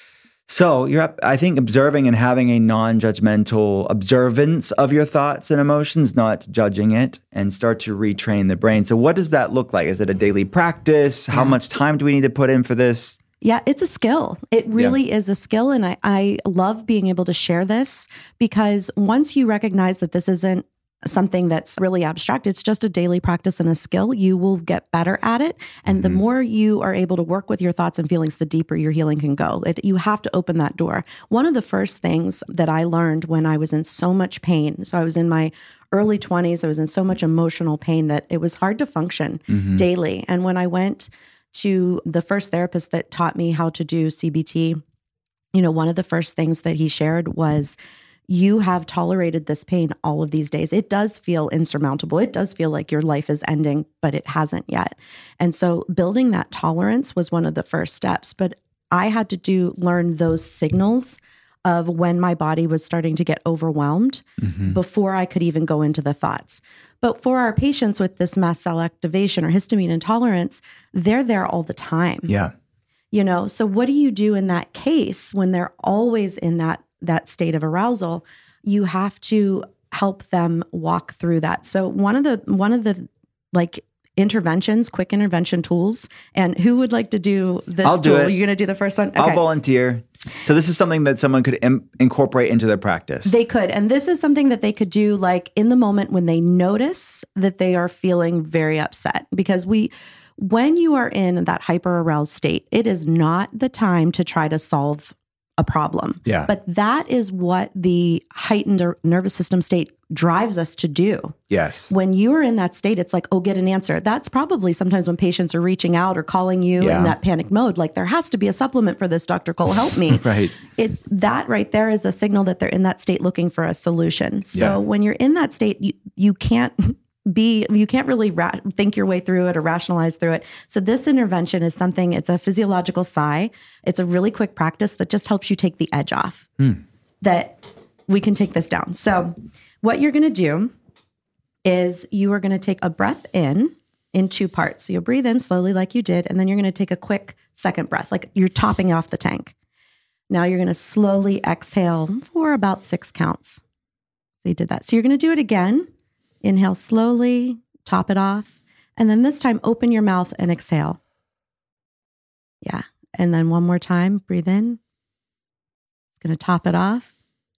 So you're, I think, observing and having a non-judgmental observance of your thoughts and emotions, not judging it, and start to retrain the brain. So what does that look like? Is it a daily practice? How much time do we need to put in for this? Yeah, it's a skill. It really yeah. is a skill. And I, I love being able to share this, because once you recognize that this isn't something that's really abstract, it's just a daily practice and a skill, you will get better at it. And mm-hmm. the more you are able to work with your thoughts and feelings, the deeper your healing can go. It, you have to open that door. One of the first things that I learned when I was in so much pain, so I was in my early twenties, I was in so much emotional pain that it was hard to function mm-hmm. daily. And when I went to the first therapist that taught me how to do C B T, you know, one of the first things that he shared was, you have tolerated this pain all of these days. It does feel insurmountable. It does feel like your life is ending, but it hasn't yet. And so building that tolerance was one of the first steps. But I had to do learn those signals of when my body was starting to get overwhelmed mm-hmm. before I could even go into the thoughts. But for our patients with this mast cell activation or histamine intolerance, they're there all the time. Yeah. You know, so what do you do in that case when they're always in that that state of arousal? You have to help them walk through that. So one of the, one of the like interventions, quick intervention tools, and who would like to do this I'll tool? do it. You're going to do the first one? Okay. I'll volunteer. So this is something that someone could im- incorporate into their practice. They could. And this is something that they could do like in the moment when they notice that they are feeling very upset, because we, when you are in that hyper aroused state, it is not the time to try to solve a problem. Yeah. But that is what the heightened nervous system state drives us to do. Yes. When you are in that state, it's like, oh, get an answer. That's probably sometimes when patients are reaching out or calling you Yeah. in that panic mode, like there has to be a supplement for this, Doctor Cole, help me. Right. It that right there is a signal that they're in that state looking for a solution. So Yeah. when you're in that state, you, you can't be, you can't really ra- think your way through it or rationalize through it. So this intervention is something, it's a physiological sigh. It's a really quick practice that just helps you take the edge off, Mm. that we can take this down. So what you're going to do is you are going to take a breath in, in two parts. So you'll breathe in slowly like you did, and then you're going to take a quick second breath, like you're topping off the tank. Now you're going to slowly exhale for about six counts. So you did that. So you're going to do it again. Inhale slowly, top it off. And then this time, open your mouth and exhale. Yeah. And then one more time, breathe in. It's going to top it off.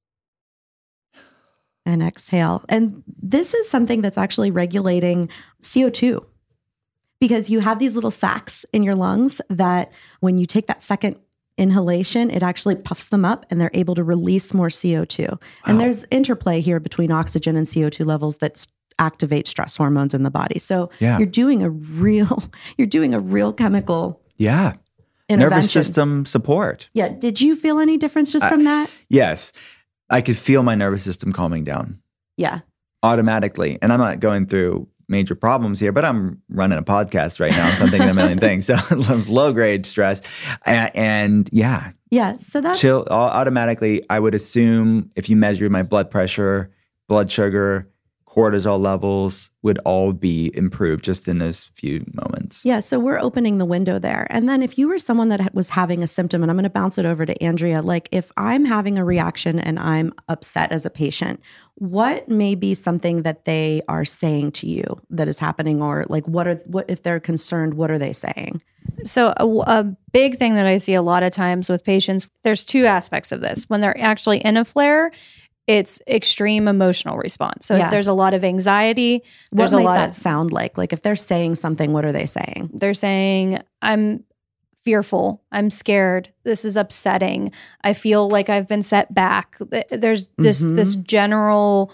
And exhale. And this is something that's actually regulating C O two, because you have these little sacs in your lungs that when you take that second inhalation, it actually puffs them up and they're able to release more C O two. Wow. And there's interplay here between oxygen and C O two levels that activate stress hormones in the body. So Yeah. you're doing a real, you're doing a real chemical Yeah. intervention. Nervous system support. Yeah. Did you feel any difference just I- from that? Yes. I could feel my nervous system calming down Yeah. automatically. And I'm not going through major problems here, but I'm running a podcast right now. So I'm thinking a million things. So low grade stress. And, and yeah, Yeah. So that's chill au- automatically. I would assume if you measured my blood pressure, blood sugar, cortisol levels would all be improved just in those few moments. Yeah, so we're opening the window there. And then if you were someone that was having a symptom, and I'm going to bounce it over to Andrea, like if I'm having a reaction and I'm upset as a patient, what may be something that they are saying to you that is happening, or like what are what if they're concerned, what are they saying? So a, a big thing that I see a lot of times with patients, there's two aspects of this. When they're actually in a flare, it's extreme emotional response. So Yeah. if there's a lot of anxiety, What there's a might lot that of, sound like? Like if they're saying something, what are they saying? they're saying, I'm fearful, I'm scared, this is upsetting, I feel like I've been set back. Th- There's this Mhm. this general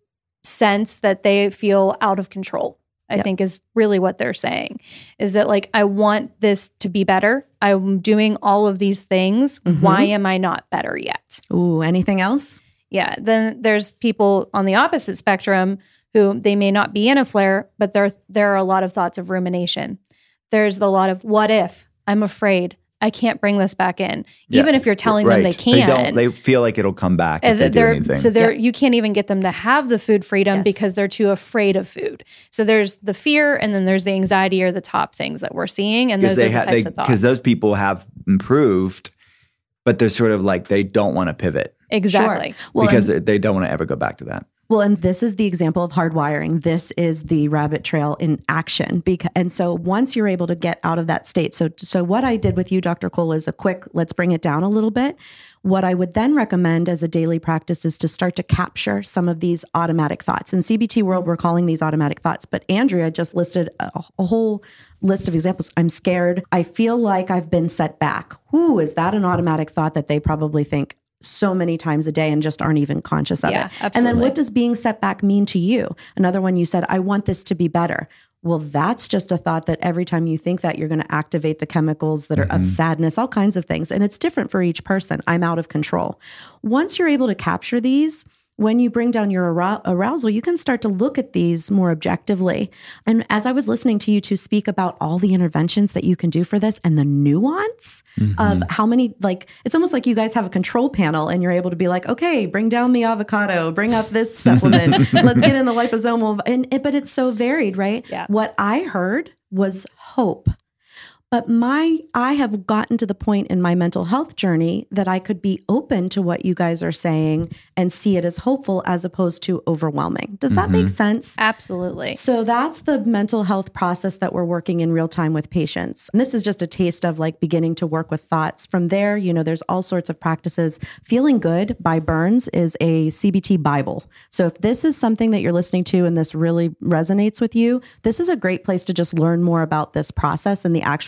sense that they feel out of control. I Yep. think is really what they're saying, is that like, I want this to be better. I'm doing all of these things. Mhm. Why am I not better yet? Ooh, anything else? Yeah. Then there's people on the opposite spectrum who they may not be in a flare, but there, there are a lot of thoughts of rumination. There's a lot of what if, I'm afraid, I can't bring this back in. Yeah, Even if you're telling them they right. can. They don't. They feel like it'll come back if And they do they're- anything. So they're you can't even get them to have the food freedom Yes. because they're too afraid of food. So there's the fear, and then there's the anxiety, or the top things that we're seeing, and those they are the ha- types they- of thoughts. Because those people have improved, but they're sort of like they don't want to pivot exactly. Well, because and- they don't want to ever go back to that. Well, and this is the example of hardwiring. This is the rabbit trail in action. Because, and so once you're able to get out of that state, so so what I did with you, Doctor Cole, is a quick, let's bring it down a little bit. What I would then recommend as a daily practice is to start to capture some of these automatic thoughts. In C B T world, we're calling these automatic thoughts, but Andrea just listed a, a whole list of examples. I'm scared. I feel like I've been set back. Who is that an automatic thought that they probably think so many times a day and just aren't even conscious of Yeah, it? And then absolutely. what does being set back mean to you? Another one, you said, I want this to be better. Well, that's just a thought that every time you think that, you're going to activate the chemicals that are of sadness, all kinds of things. And it's different for each person. I'm out of control. Once you're able to capture these, when you bring down your arou- arousal, you can start to look at these more objectively. And as I was listening to you two speak about all the interventions that you can do for this and the nuance of how many, like, it's almost like you guys have a control panel and you're able to be like, okay, bring down the avocado, bring up this supplement, let's get in the liposomal. And it, but it's so varied, right? Yeah. What I heard was hope. But my, I have gotten to the point in my mental health journey that I could be open to what you guys are saying and see it as hopeful as opposed to overwhelming. Does that make sense? Absolutely. So that's the mental health process that we're working in real time with patients. And this is just a taste of like beginning to work with thoughts. From there, you know, there's all sorts of practices. Feeling Good by Burns is a C B T Bible. So if this is something that you're listening to and this really resonates with you, this is a great place to just learn more about this process and the actual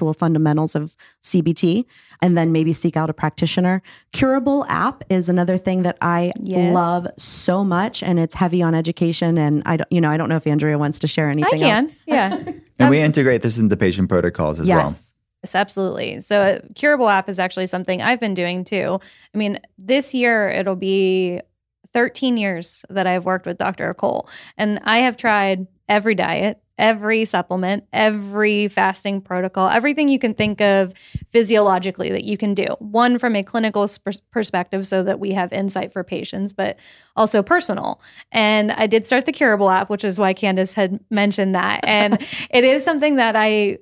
actual fundamentals of C B T, and then maybe seek out a practitioner. Curable app is another thing that I Yes. love so much, and it's heavy on education. And I don't, you know, I don't know if Andrea wants to share I anything can. else. Yeah. And we integrate this into patient protocols as well. Yes. Yes, absolutely. So uh, Curable app is actually something I've been doing too. I mean, this year it'll be thirteen years that I've worked with Doctor Cole, and I have tried every diet, every supplement, every fasting protocol, everything you can think of physiologically that you can do. One from a clinical pers- perspective so that we have insight for patients, but also personal. And I did start the Curable app, which is why Candace had mentioned that. And it is something that I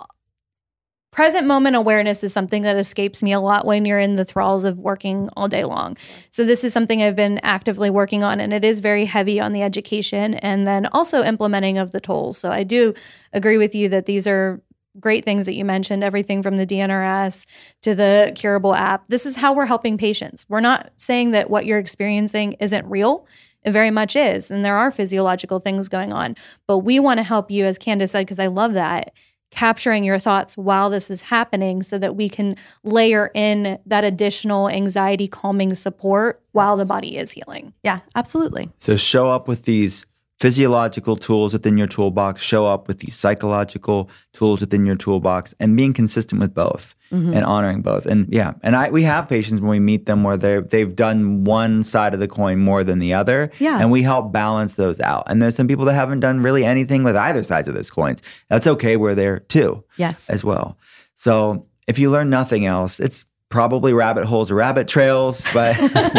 present moment awareness is something that escapes me a lot when you're in the thralls of working all day long. So this is something I've been actively working on, and it is very heavy on the education and then also implementing of the tools. So I do agree with you that these are great things that you mentioned, everything from the D N R S to the Curable app. This is how we're helping patients. We're not saying that what you're experiencing isn't real. It very much is, and there are physiological things going on. But we want to help you, as Candace said, because I love that, capturing your thoughts while this is happening so that we can layer in that additional anxiety calming support while the body is healing. Yeah, absolutely. So show up with these physiological tools within your toolbox, show up with these psychological tools within your toolbox, and being consistent with both Mm-hmm. and honoring both. And yeah, and I we have patients when we meet them where they they've done one side of the coin more than the other, Yeah. and we help balance those out. And there's some people that haven't done really anything with either sides of those coins. That's okay. We're there too, Yes. as well. So if you learn nothing else, it's probably rabbit holes or rabbit trails, but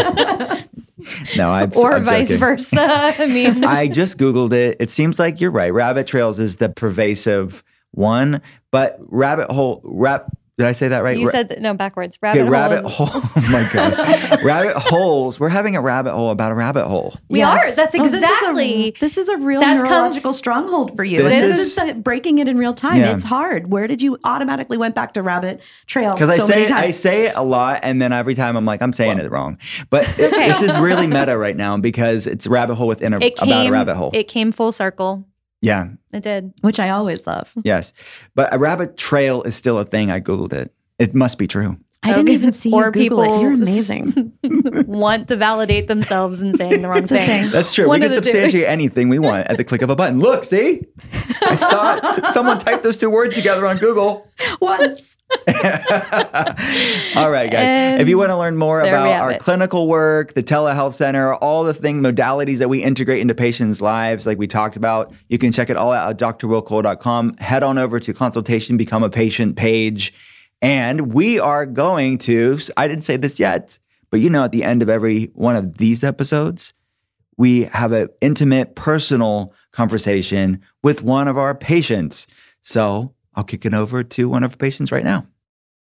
no, I'm Or I'm vice joking. versa. I mean, I just Googled it. It seems like you're right. Rabbit trails is the pervasive one, but rabbit hole, rap, did I say that right? you Ra- said that, no, backwards. Okay, Rabbit, hole rabbit is- hole. Oh my gosh. Rabbit holes. We're having a rabbit hole about a rabbit hole. We are. That's Oh, this is a- exactly. This is a, real That's come- neurological stronghold for you. This This, is- is, the- breaking it in real time. Yeah. It's hard. Where did you automatically went back to rabbit trails Because so I say many it, I times? say it a lot, and then every time I'm like, I'm saying it wrong. But it- this is really meta right now because it's a rabbit hole within a, It came, about a rabbit hole. It came full circle. yeah. It did. Which I always love. Yes. But a rabbit trail is still a thing. I Googled it. It must be true. I didn't Okay. even see you Or Google people it. You're amazing. want to validate themselves and saying the wrong a thing. thing. That's true. One we of can the two. substantiate anything we want at the click of a button. Look, see? I saw it. Someone typed those two words together on Google. Once. All right, guys. And if you want to learn more there we about have our it. clinical work, the telehealth center, all the thing modalities that we integrate into patients' lives, like we talked about, you can check it all out at d r will cole dot com. Head on over to consultation, become a patient page. And we are going to, I didn't say this yet, but you know, at the end of every one of these episodes, we have an intimate, personal conversation with one of our patients. So I'll kick it over to one of our patients right now.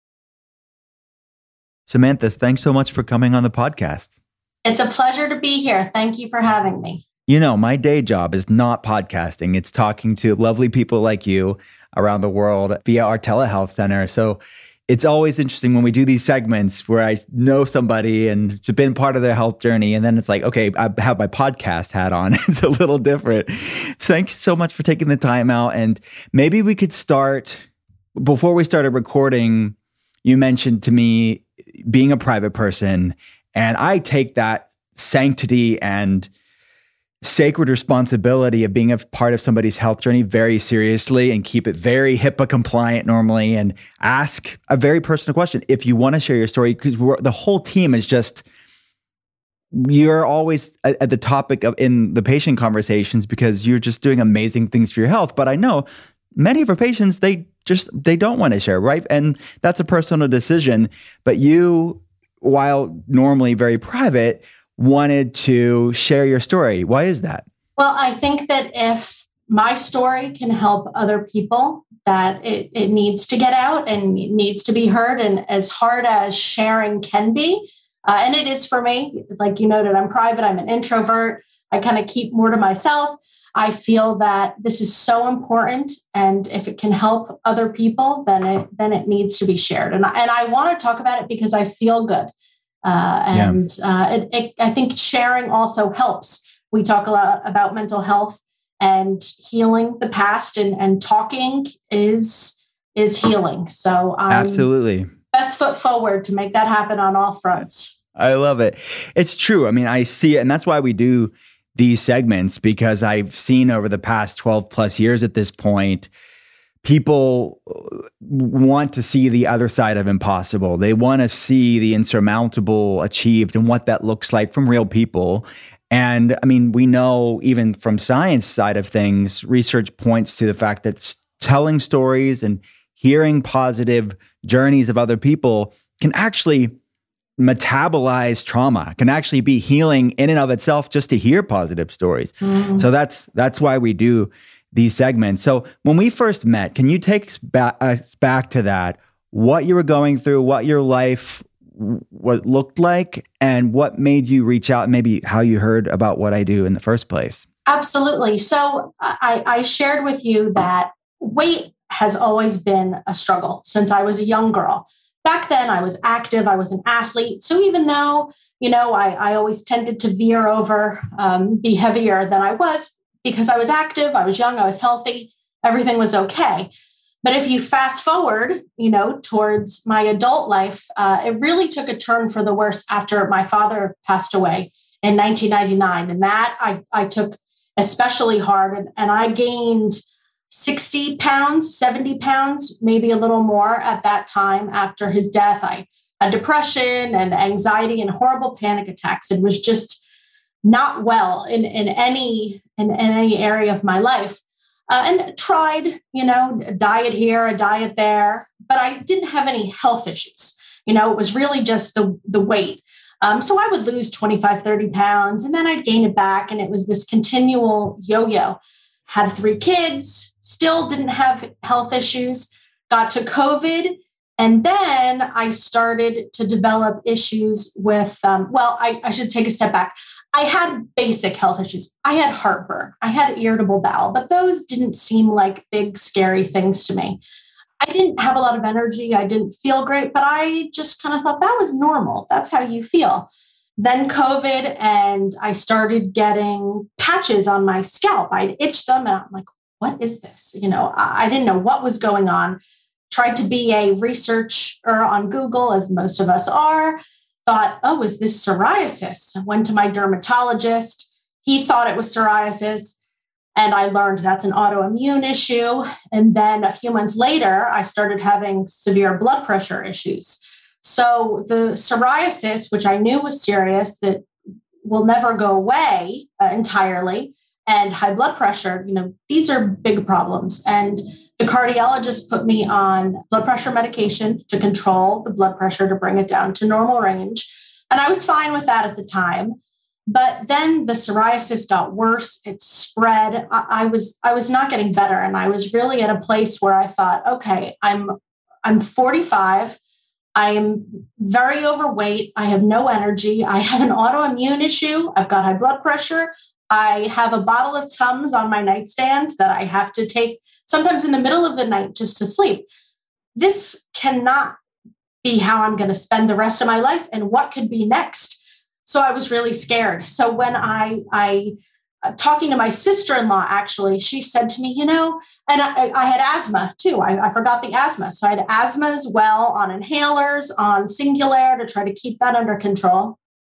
Samantha, thanks so much for coming on the podcast. It's a pleasure to be here. Thank you for having me. You know, my day job is not podcasting. It's talking to lovely people like you around the world via our telehealth center. So it's always interesting when we do these segments where I know somebody and it's been part of their health journey. And then it's like, okay, I have my podcast hat on. It's a little different. Thanks so much for taking the time out. And maybe we could start, before we started recording, you mentioned to me being a private person. And I take that sanctity and sacred responsibility of being a part of somebody's health journey very seriously and keep it very HIPAA compliant normally and ask a very personal question. If you want to share your story, because the whole team is just, you're always at, at the topic of in the patient conversations because you're just doing amazing things for your health. But I know many of our patients, they just, they don't want to share, right? And that's a personal decision. But you, while normally very private, wanted to share your story. Why is that? Well, I think that if my story can help other people, that it, it needs to get out and it needs to be heard. And as hard as sharing can be, uh, and it is for me, like you noted, I'm private, I'm an introvert, I kind of keep more to myself. I feel that this is so important. And if it can help other people, then it, then it needs to be shared. And, and I want to talk about it because I feel good. Uh, and yeah. uh, it, it, I think sharing also helps. We talk a lot about mental health and healing the past, and, and talking is is healing. So I'm absolutely best foot forward to make that happen on all fronts. I love it. It's true. I mean, I see it. And that's why we do these segments, because I've seen over the past twelve plus years at this point, people want to see the other side of impossible. They want to see the insurmountable achieved and what that looks like from real people. And I mean, we know even from science side of things, research points to the fact that telling stories and hearing positive journeys of other people can actually metabolize trauma, can actually be healing in and of itself just to hear positive stories. Mm-hmm. So that's that's why we do these segments. So when we first met, can you take us back, us back to that, what you were going through, what your life what looked like, and what made you reach out, and maybe how you heard about what I do in the first place? Absolutely. So I, I shared with you that weight has always been a struggle since I was a young girl. Back then, I was active. I was an athlete. So even though, you know, I, I always tended to veer over, um, be heavier than I was, because I was active, I was young, I was healthy, everything was okay. But if you fast forward, you know, towards my adult life, uh, it really took a turn for the worse after my father passed away in nineteen ninety-nine. And that I, I took especially hard. And, and I gained sixty pounds, seventy pounds, maybe a little more at that time after his death. I had depression and anxiety and horrible panic attacks. It was just not well in, in any in, in any area of my life. Uh, and tried, you know, a diet here, a diet there, but I didn't have any health issues. You know, it was really just the, the weight. Um, so I would lose twenty-five, thirty pounds, and then I'd gain it back. And it was this continual yo-yo. Had three kids, still didn't have health issues, got to COVID. And then I started to develop issues with, um, well, I, I should take a step back. I had basic health issues. I had heartburn. I had irritable bowel, but those didn't seem like big, scary things to me. I didn't have a lot of energy. I didn't feel great, but I just kind of thought that was normal. That's how you feel. Then COVID, and I started getting patches on my scalp. I'd itch them, and I'm like, what is this? You know, I, I didn't know what was going on. Tried to be a researcher on Google, as most of us are. Thought, oh, is this psoriasis? I went to my dermatologist. He thought it was psoriasis. And I learned that's an autoimmune issue. And then a few months later, I started having severe blood pressure issues. So the psoriasis, which I knew was serious, that will never go away uh, entirely, and high blood pressure, you know, these are big problems. And the cardiologist put me on blood pressure medication to control the blood pressure, to bring it down to normal range. And I was fine with that at the time. But then the psoriasis got worse. It spread. I, I was I was not getting better. And I was really at a place where I thought, okay, I'm I'm forty-five. I am very overweight. I have no energy. I have an autoimmune issue. I've got high blood pressure. I have a bottle of Tums on my nightstand that I have to take sometimes in the middle of the night just to sleep. This cannot be how I'm going to spend the rest of my life. And what could be next? So I was really scared. So when I, I uh, talking to my sister-in-law, actually, she said to me, you know, and I, I had asthma too. I, I forgot the asthma. So I had asthma as well, on inhalers, on Singulair to try to keep that under control.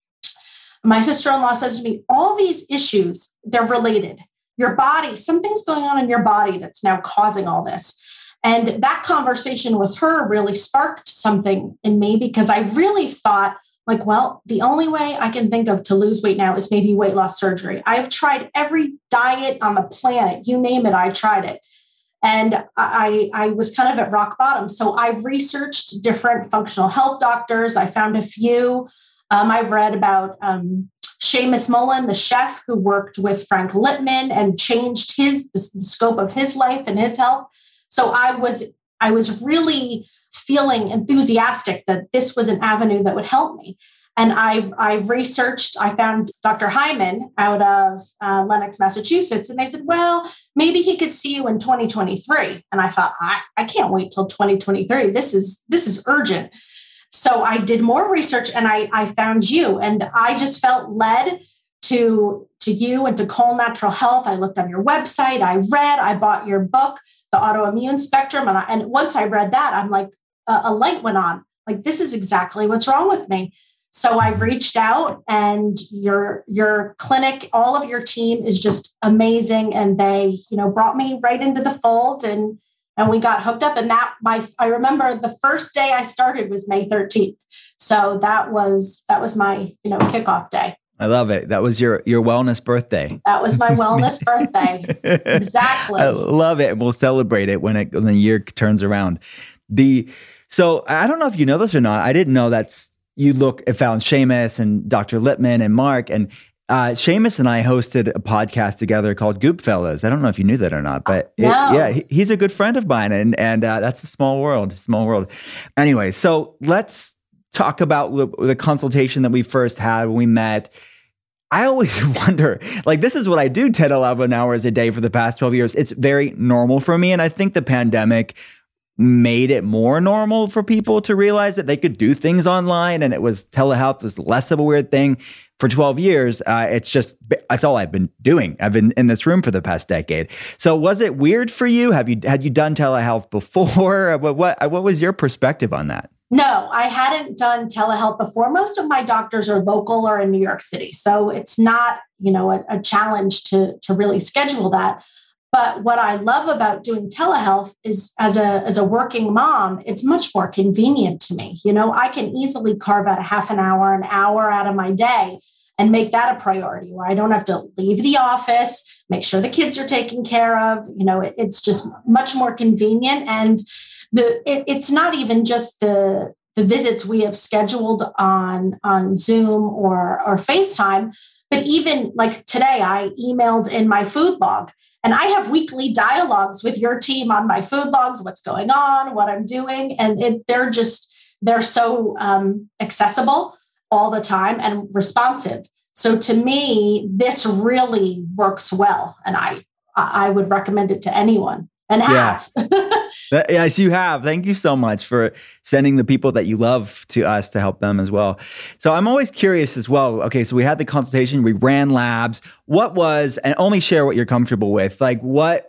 My sister-in-law says to me, all these issues, they're related. Your body, something's going on in your body that's now causing all this. And that conversation with her really sparked something in me, because I really thought, like, well, the only way I can think of to lose weight now is maybe weight loss surgery. I've tried every diet on the planet. You name it, I tried it. And I, I was kind of at rock bottom. So I've researched different functional health doctors. I found a few. Um, I read about um, Seamus Mullen, the chef who worked with Frank Littman and changed his the, the scope of his life and his health. So I was I was really feeling enthusiastic that this was an avenue that would help me. And I've, I've researched, I found Doctor Hyman out of uh, Lenox, Massachusetts. And they said, well, maybe he could see you in twenty twenty-three. And I thought, I, I can't wait till twenty twenty-three. This is, this is urgent. So I did more research, and I, I found you, and I just felt led to, to you and to Cole Natural Health. I looked on your website, I read, I bought your book, the autoimmune spectrum. And, I, and once I read that, I'm like, a, a light went on. Like, this is exactly what's wrong with me. So I reached out, and your your clinic, all of your team is just amazing. And they, you know, brought me right into the fold, and and we got hooked up. And that my I remember the first day I started was May thirteenth. So that was that was my, you know, kickoff day. I love it. That was your your wellness birthday. That was my wellness birthday. Exactly. I love it. We'll celebrate it when it when the year turns around. The so I don't know if you know this or not. I didn't know that's you look at found Seamus and Doctor Lippman and Mark, and uh, Seamus and I hosted a podcast together called Goop Fellas. I don't know if you knew that or not, but it, no. yeah, he, he's a good friend of mine, and and uh, that's a small world, small world. Anyway, so let's talk about the, the consultation that we first had when we met. I always wonder, like, this is what I do ten, eleven hours a day for the past twelve years. It's very normal for me, and I think the pandemic made it more normal for people to realize that they could do things online, and it was telehealth was less of a weird thing. For twelve years, uh, it's just, that's all I've been doing. I've been in this room for the past decade. So was it weird for you? Have you, had you done telehealth before? What, what, what was your perspective on that? No, I hadn't done telehealth before. Most of my doctors are local or in New York City. So it's not, you know, a, a challenge to, to really schedule that. But what I love about doing telehealth is as a, as a working mom, it's much more convenient to me. You know, I can easily carve out a half an hour, an hour out of my day and make that a priority where I don't have to leave the office, make sure the kids are taken care of. You know, it, it's just much more convenient. And the it, it's not even just the, the visits we have scheduled on, on Zoom or, or FaceTime, but even like today, I emailed in my food log. And I have weekly dialogues with your team on my food logs, what's going on, what I'm doing. And it, they're just, they're so um, accessible all the time and responsive. So to me, this really works well. And I, I would recommend it to anyone and have. Yeah. Yes, you have. Thank you so much for sending the people that you love to us to help them as well. So I'm always curious as well. Okay, so we had the consultation, we ran labs. What was, and only share what you're comfortable with, like what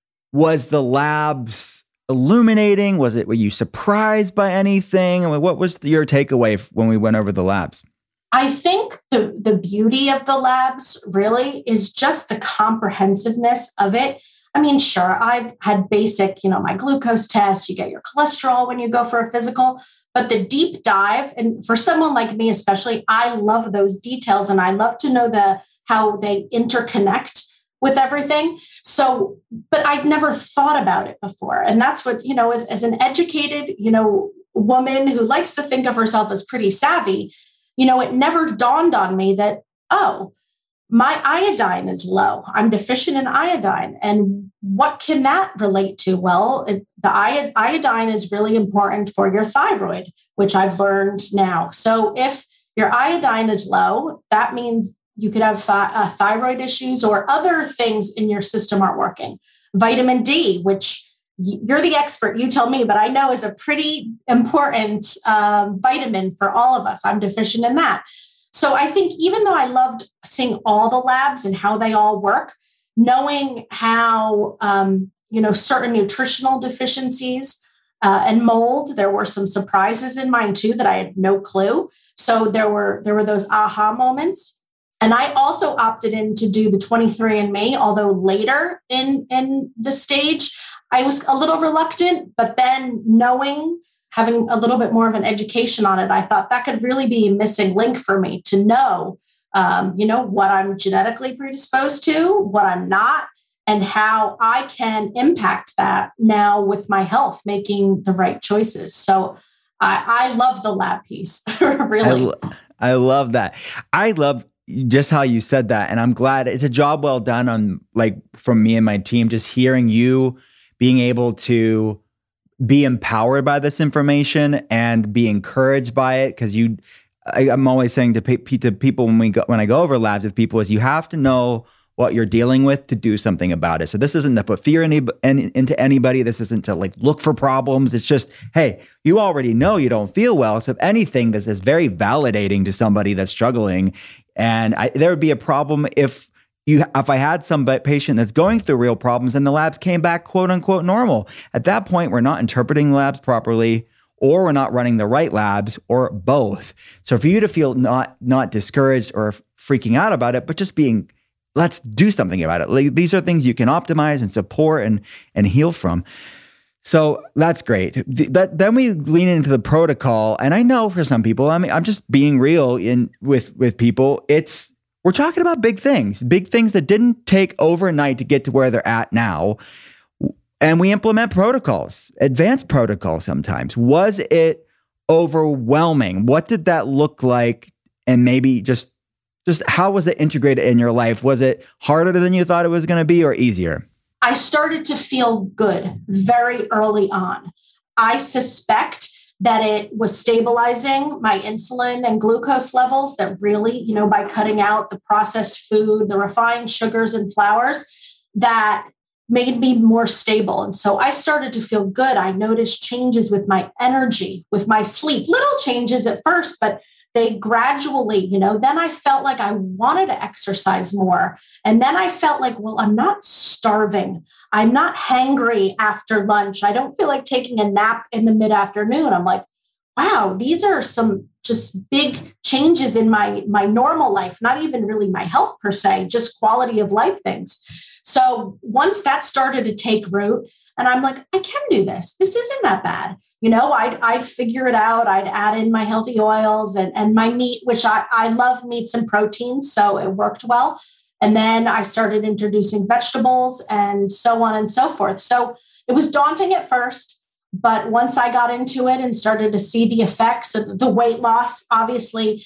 was the labs illuminating? Was it, were you surprised by anything? I mean, what was your takeaway when we went over the labs? I think the, the beauty of the labs really is just the comprehensiveness of it. I mean, sure, I've had basic, you know, my glucose test, you get your cholesterol when you go for a physical, but the deep dive, and for someone like me, especially, I love those details and I love to know the how they interconnect with everything. So, but I've never thought about it before. And that's what, you know, as, as an educated, you know, woman who likes to think of herself as pretty savvy, you know, it never dawned on me that, oh, my iodine is low. I'm deficient in iodine. And what can that relate to? Well, it, the iod- iodine is really important for your thyroid, which I've learned now. So if your iodine is low, that means you could have th- uh, thyroid issues or other things in your system aren't working. Vitamin D, which you're the expert, you tell me, but I know is a pretty important um, vitamin for all of us. I'm deficient in that. So I think even though I loved seeing all the labs and how they all work, knowing how, um, you know, certain nutritional deficiencies uh, and mold, there were some surprises in mine too that I had no clue. So there were there were those aha moments. And I also opted in to do the twenty-three and me, although later in, in the stage, I was a little reluctant, but then knowing having a little bit more of an education on it, I thought that could really be a missing link for me to know, um, you know, what I'm genetically predisposed to, what I'm not, and how I can impact that now with my health, making the right choices. So I, I love the lab piece, really. I, I love that. I love just how you said that. And I'm glad it's a job well done on, like, from me and my team, just hearing you being able to be empowered by this information and be encouraged by it. Cause you, I, I'm always saying to, pe- to people when we go, when I go over labs with people is you have to know what you're dealing with to do something about it. So this isn't to put fear in, in, into anybody. This isn't to like look for problems. It's just, hey, you already know you don't feel well. So if anything, this is very validating to somebody that's struggling. And I, there would be a problem if, you, if I had some patient that's going through real problems and the labs came back quote unquote normal, at that point, we're not interpreting the labs properly, or we're not running the right labs, or both. So for you to feel not, not discouraged or freaking out about it, but just being, let's do something about it. Like, these are things you can optimize and support and, and heal from. So that's great. That, then we lean into the protocol. And I know for some people, I mean, I'm just being real in with, with people. It's, we're talking about big things, big things that didn't take overnight to get to where they're at now. And we implement protocols, advanced protocols sometimes. Was it overwhelming? What did that look like? And maybe just, just how was it integrated in your life? Was it harder than you thought it was going to be, or easier? I started to feel good very early on. I suspect that it was stabilizing my insulin and glucose levels, that really, you know, by cutting out the processed food, the refined sugars and flours, that made me more stable. And so I started to feel good. I noticed changes with my energy, with my sleep, little changes at first, but they gradually, you know, then I felt like I wanted to exercise more. And then I felt like, well, I'm not starving. I'm not hangry after lunch. I don't feel like taking a nap in the mid-afternoon. I'm like, wow, these are some just big changes in my, my normal life, not even really my health per se, just quality of life things. So once that started to take root, and I'm like, I can do this. This isn't that bad. You know, I'd, I'd figure it out. I'd add in my healthy oils and, and my meat, which I, I love meats and proteins. So it worked well. And then I started introducing vegetables and so on and so forth. So it was daunting at first, but once I got into it and started to see the effects of the weight loss, obviously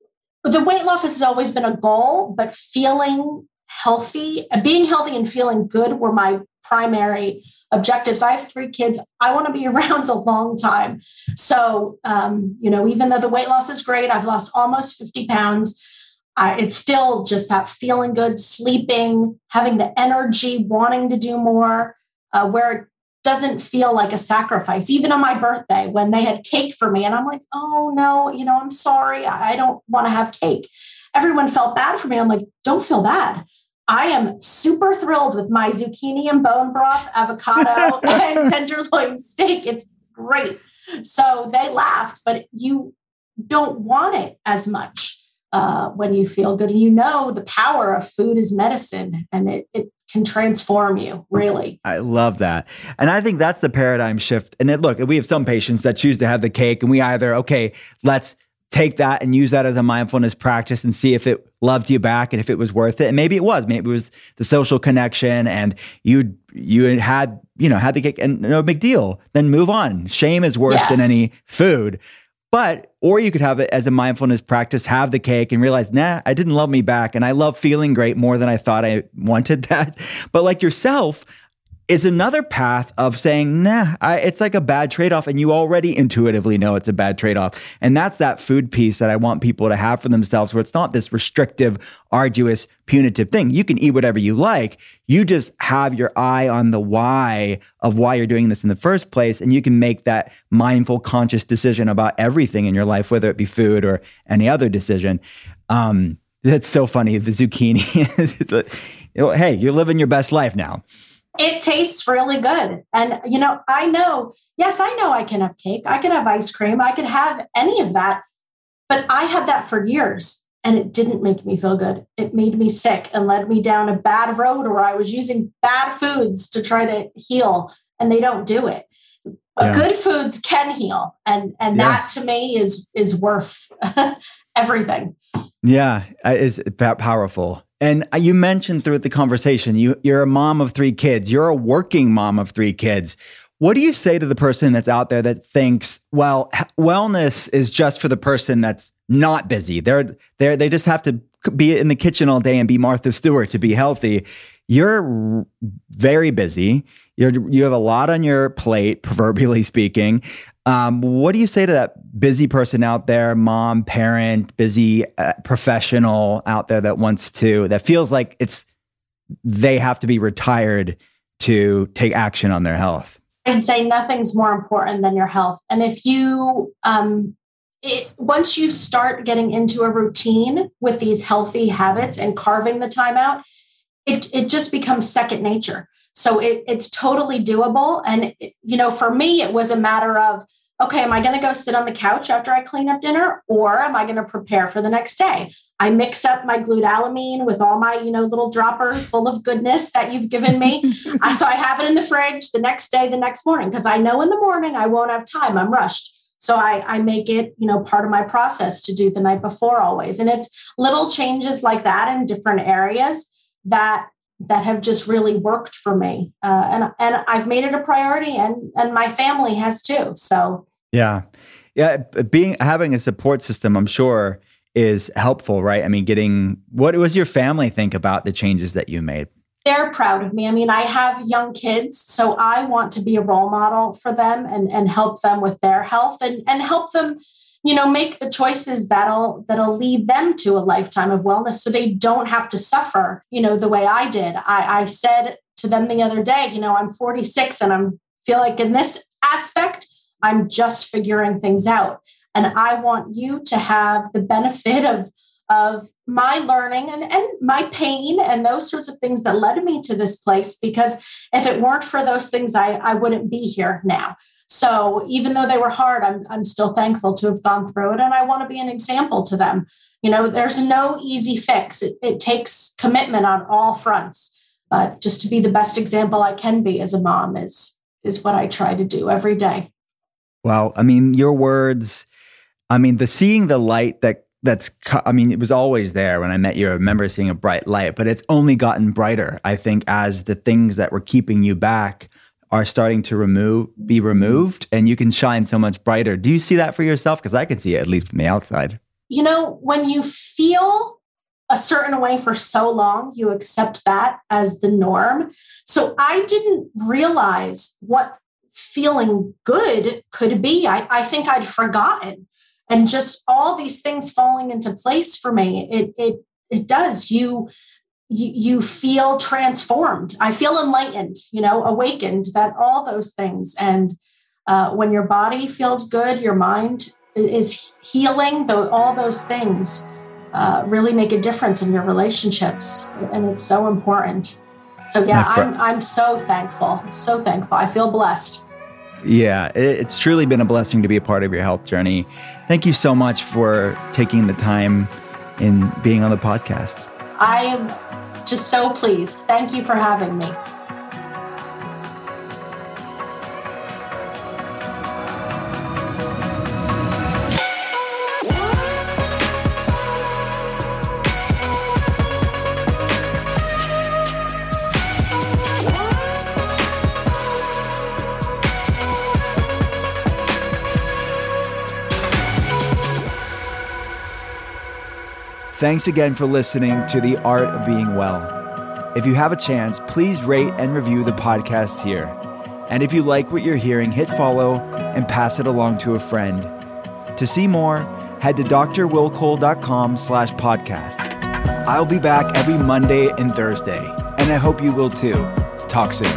the weight loss has always been a goal, but feeling healthy, being healthy and feeling good were my primary objectives. I have three kids. I want to be around a long time. So, um, you know, even though the weight loss is great, I've lost almost fifty pounds. Uh, it's still just that feeling good, sleeping, having the energy, wanting to do more, uh, where it doesn't feel like a sacrifice. Even on my birthday, when they had cake for me, and I'm like, oh no, you know, I'm sorry. I don't want to have cake. Everyone felt bad for me. I'm like, don't feel bad. I am super thrilled with my zucchini and bone broth, avocado, and tenderloin steak. It's great. So they laughed, but you don't want it as much uh, when you feel good. And you know the power of food is medicine, and it, it can transform you, really. I love that. And I think that's the paradigm shift. And it, look, we have some patients that choose to have the cake, and we either, okay, let's take that and use that as a mindfulness practice and see if it loved you back and if it was worth it. And maybe it was, maybe it was the social connection and you, you had, you know, had the cake and no big deal, then move on. Shame is worse yes. than any food. But, or you could have it as a mindfulness practice, have the cake and realize, nah, I didn't love me back. And I love feeling great more than I thought I wanted that. But like yourself, is another path of saying, nah, I, it's like a bad trade-off, and you already intuitively know it's a bad trade-off. And that's that food piece that I want people to have for themselves, where it's not this restrictive, arduous, punitive thing. You can eat whatever you like. You just have your eye on the why of why you're doing this in the first place, and you can make that mindful, conscious decision about everything in your life, whether it be food or any other decision. Um, that's so funny, the zucchini. Hey, you're living your best life now. It tastes really good. And, you know, I know, yes, I know I can have cake. I can have ice cream. I can have any of that. But I had that for years and it didn't make me feel good. It made me sick and led me down a bad road where I was using bad foods to try to heal, and they don't do it. But yeah. good foods can heal. And, and yeah. that to me is, is worth everything. Yeah, it's powerful. And you mentioned throughout the conversation, you, you're a mom of three kids. You're a working mom of three kids. What do you say to the person that's out there that thinks, well, wellness is just for the person that's not busy? They're, they're, they just have to be in the kitchen all day and be Martha Stewart to be healthy. You're very busy. You're, you have a lot on your plate, proverbially speaking. Um, what do you say to that busy person out there, mom, parent, busy uh, professional out there that wants to, that feels like it's, they have to be retired to take action on their health? I'd say nothing's more important than your health. And if you, um, it, once you start getting into a routine with these healthy habits and carving the time out, it, it just becomes second nature. So it, it's totally doable. And, it, you know, for me, it was a matter of, okay, am I going to go sit on the couch after I clean up dinner, or am I going to prepare for the next day? I mix up my glutamine with all my, you know, little dropper full of goodness that you've given me. I, so I have it in the fridge the next day, the next morning, because I know in the morning I won't have time. I'm rushed. So I, I make it, you know, part of my process to do the night before always. And it's little changes like that in different areas that that have just really worked for me. Uh, and, and I've made it a priority, and, and my family has too. So yeah. Yeah. Being, having a support system, I'm sure, is helpful, right? I mean, getting, what does your family think about the changes that you made? They're proud of me. I mean, I have young kids, so I want to be a role model for them and, and help them with their health and, and help them, you know, make the choices that'll, that'll lead them to a lifetime of wellness so they don't have to suffer, you know, the way I did. I, I said to them the other day, you know, I'm forty-six and I'm feel like in this aspect, I'm just figuring things out. And I want you to have the benefit of, of my learning and, and my pain and those sorts of things that led me to this place, because if it weren't for those things, I, I wouldn't be here now. So even though they were hard, I'm, I'm still thankful to have gone through it. And I want to be an example to them. You know, there's no easy fix. It, it takes commitment on all fronts. But just to be the best example I can be as a mom is, is what I try to do every day. Well, I mean, your words, I mean, the seeing the light that that's, I mean, it was always there when I met you. I remember seeing a bright light, but it's only gotten brighter, I think, as the things that were keeping you back are starting to remove, be removed, and you can shine so much brighter. Do you see that for yourself? Because I can see it, at least from the outside. You know, when you feel a certain way for so long, you accept that as the norm. So I didn't realize what feeling good could be. I, I think I'd forgotten. And just all these things falling into place for me, it it it does. You you, you feel transformed. I feel enlightened, you know, awakened, that all those things. And uh, when your body feels good, your mind is healing, though all those things uh, really make a difference in your relationships. And it's so important. So yeah, I'm I'm so thankful, so thankful. I feel blessed. Yeah, it's truly been a blessing to be a part of your health journey. Thank you so much for taking the time in being on the podcast. I am just so pleased. Thank you for having me. Thanks again for listening to The Art of Being Well. If you have a chance, please rate and review the podcast here. And if you like what you're hearing, hit follow and pass it along to a friend. To see more, head to drwillcole.com slash podcast. I'll be back every Monday and Thursday, and I hope you will too. Talk soon.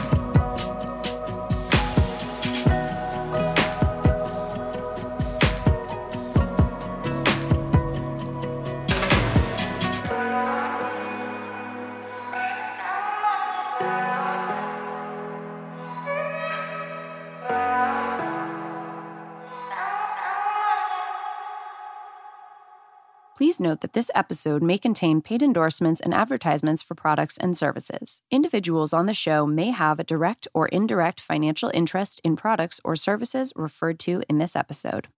Please note that this episode may contain paid endorsements and advertisements for products and services. Individuals on the show may have a direct or indirect financial interest in products or services referred to in this episode.